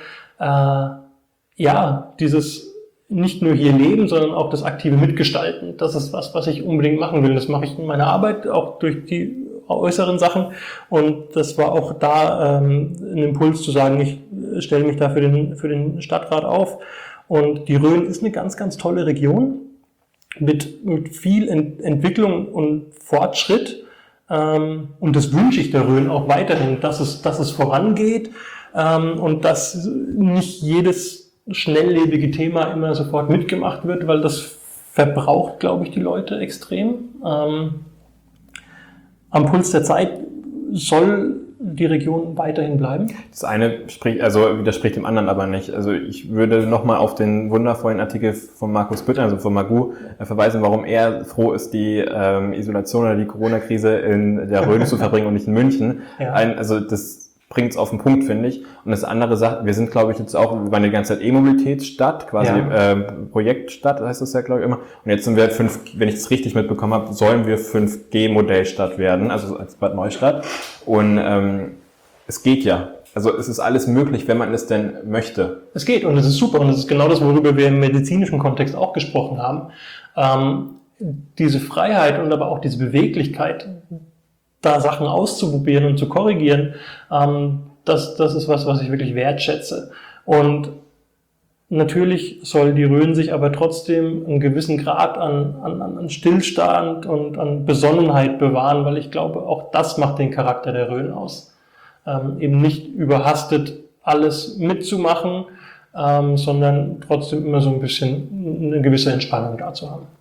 [SPEAKER 2] äh, ja, dieses nicht nur hier leben, sondern auch das aktive Mitgestalten, das ist was, was ich unbedingt machen will. Das mache ich in meiner Arbeit, auch durch die äußeren Sachen, und das war auch da ähm, ein Impuls zu sagen, ich stelle mich da für den, für den Stadtrat auf. Und die Rhön ist eine ganz, ganz tolle Region mit, mit viel Ent- Entwicklung und Fortschritt, ähm, und das wünsche ich der Rhön auch weiterhin, dass es, dass es vorangeht, ähm, und dass nicht jedes schnelllebige Thema immer sofort mitgemacht wird, weil das verbraucht, glaube ich, die Leute extrem. Ähm, am Puls der Zeit soll die Region weiterhin bleiben?
[SPEAKER 1] Das eine spricht, also widerspricht dem anderen aber nicht. Also ich würde nochmal auf den wundervollen Artikel von Markus Büttner, also von Magu, äh, verweisen, warum er froh ist, die ähm, Isolation oder die Corona-Krise in der Rhön zu verbringen und nicht in München.
[SPEAKER 2] Ja.
[SPEAKER 1] Ein, also das bringt es auf den Punkt, finde ich. Und das andere sagt, wir sind, glaube ich, jetzt auch, wir waren die ganze Zeit E-Mobilitätsstadt, quasi
[SPEAKER 2] Ja.
[SPEAKER 1] äh, Projektstadt, heißt das ja, glaube ich, immer. Und jetzt sind wir fünf, wenn ich es richtig mitbekommen habe, sollen wir fünf G Modellstadt werden, also als Bad Neustadt. Und ähm, es geht ja. Also es ist alles möglich, wenn man es denn möchte.
[SPEAKER 2] Es geht und es ist super und es ist genau das, worüber wir im medizinischen Kontext auch gesprochen haben. Ähm, diese Freiheit und aber auch diese Beweglichkeit, da Sachen auszuprobieren und zu korrigieren, ähm, das, das ist was, was ich wirklich wertschätze. Und natürlich soll die Rhön sich aber trotzdem einen gewissen Grad an, an, an Stillstand und an Besonnenheit bewahren, weil ich glaube, auch das macht den Charakter der Rhön aus. Ähm, eben nicht überhastet alles mitzumachen, ähm, sondern trotzdem immer so ein bisschen eine gewisse Entspannung da zu haben.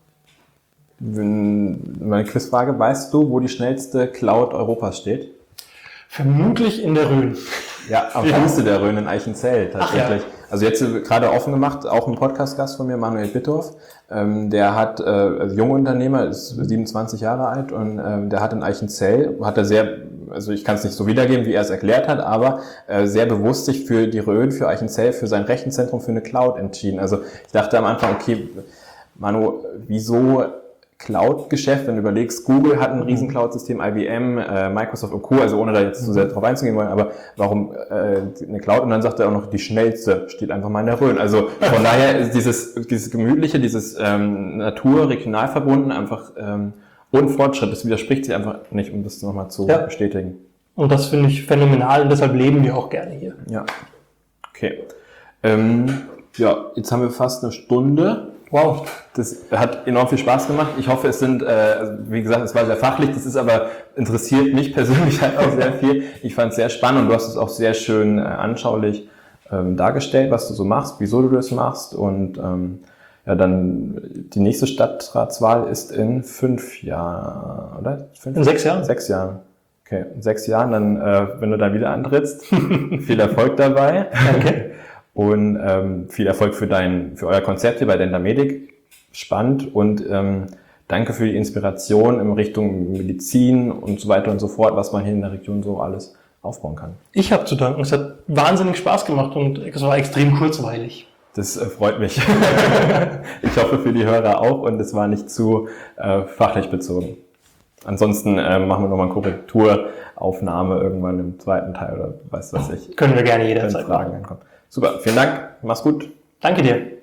[SPEAKER 1] Meine Quizfrage, weißt du, wo die schnellste Cloud Europas steht?
[SPEAKER 2] Vermutlich in der Rhön.
[SPEAKER 1] Ja, am
[SPEAKER 2] Ja.
[SPEAKER 1] Fuße der Rhön in Eichenzell tatsächlich.
[SPEAKER 2] Ach ja.
[SPEAKER 1] Also jetzt äh, gerade offen gemacht, auch ein Podcast-Gast von mir, Manuel Bitthoff. Ähm, der hat, äh, also junger Unternehmer, ist siebenundzwanzig Jahre alt und ähm, der hat in Eichenzell, hat er sehr, also ich kann es nicht so wiedergeben, wie er es erklärt hat, aber äh, sehr bewusst sich für die Rhön, für Eichenzell, für sein Rechenzentrum, für eine Cloud entschieden. Also ich dachte am Anfang, okay, Manu, wieso Cloud-Geschäft, wenn du überlegst, Google hat ein riesen Cloud-System, I B M, äh, Microsoft und Co., also ohne da jetzt zu sehr drauf einzugehen wollen, aber warum äh, eine Cloud? Und dann sagt er auch noch, die schnellste steht einfach mal in der Rhön. Also von daher ist dieses, dieses Gemütliche, dieses ähm, Natur, regional verbunden, einfach ähm, und Fortschritt, das widerspricht sich einfach nicht, um das nochmal zu
[SPEAKER 2] Ja.
[SPEAKER 1] bestätigen.
[SPEAKER 2] Und das finde ich phänomenal und deshalb leben wir auch gerne hier.
[SPEAKER 1] Ja, okay. Ähm, ja, jetzt haben wir fast eine Stunde.
[SPEAKER 2] Wow.
[SPEAKER 1] Das hat enorm viel Spaß gemacht. Ich hoffe, es sind, äh, also wie gesagt, es war sehr fachlich, das ist aber, interessiert mich persönlich halt auch sehr viel. Ich fand es sehr spannend und du hast es auch sehr schön äh, anschaulich ähm, dargestellt, was du so machst, wieso du das machst und ähm, ja, dann die nächste Stadtratswahl ist in fünf Jahren, oder? Fünf?
[SPEAKER 2] In sechs Jahren?
[SPEAKER 1] Sechs Jahren. Okay, in sechs Jahren, dann, äh, wenn du da wieder antrittst, viel Erfolg dabei.
[SPEAKER 2] Danke.
[SPEAKER 1] Und ähm, viel Erfolg für dein, für euer Konzept hier bei Dentamedik. Spannend und ähm, danke für die Inspiration in Richtung Medizin und so weiter und so fort, was man hier in der Region so alles aufbauen kann.
[SPEAKER 2] Ich habe zu danken. Es hat wahnsinnig Spaß gemacht und es war extrem kurzweilig.
[SPEAKER 1] Das äh, freut mich. Ich hoffe für die Hörer auch und es war nicht zu äh, fachlich bezogen. Ansonsten äh, machen wir nochmal eine Korrekturaufnahme irgendwann im zweiten Teil oder weiß was ich.
[SPEAKER 2] Können wir gerne
[SPEAKER 1] Wenn
[SPEAKER 2] jederzeit
[SPEAKER 1] Fragen
[SPEAKER 2] machen.
[SPEAKER 1] ankommen. Super, vielen Dank, mach's gut.
[SPEAKER 2] Danke dir.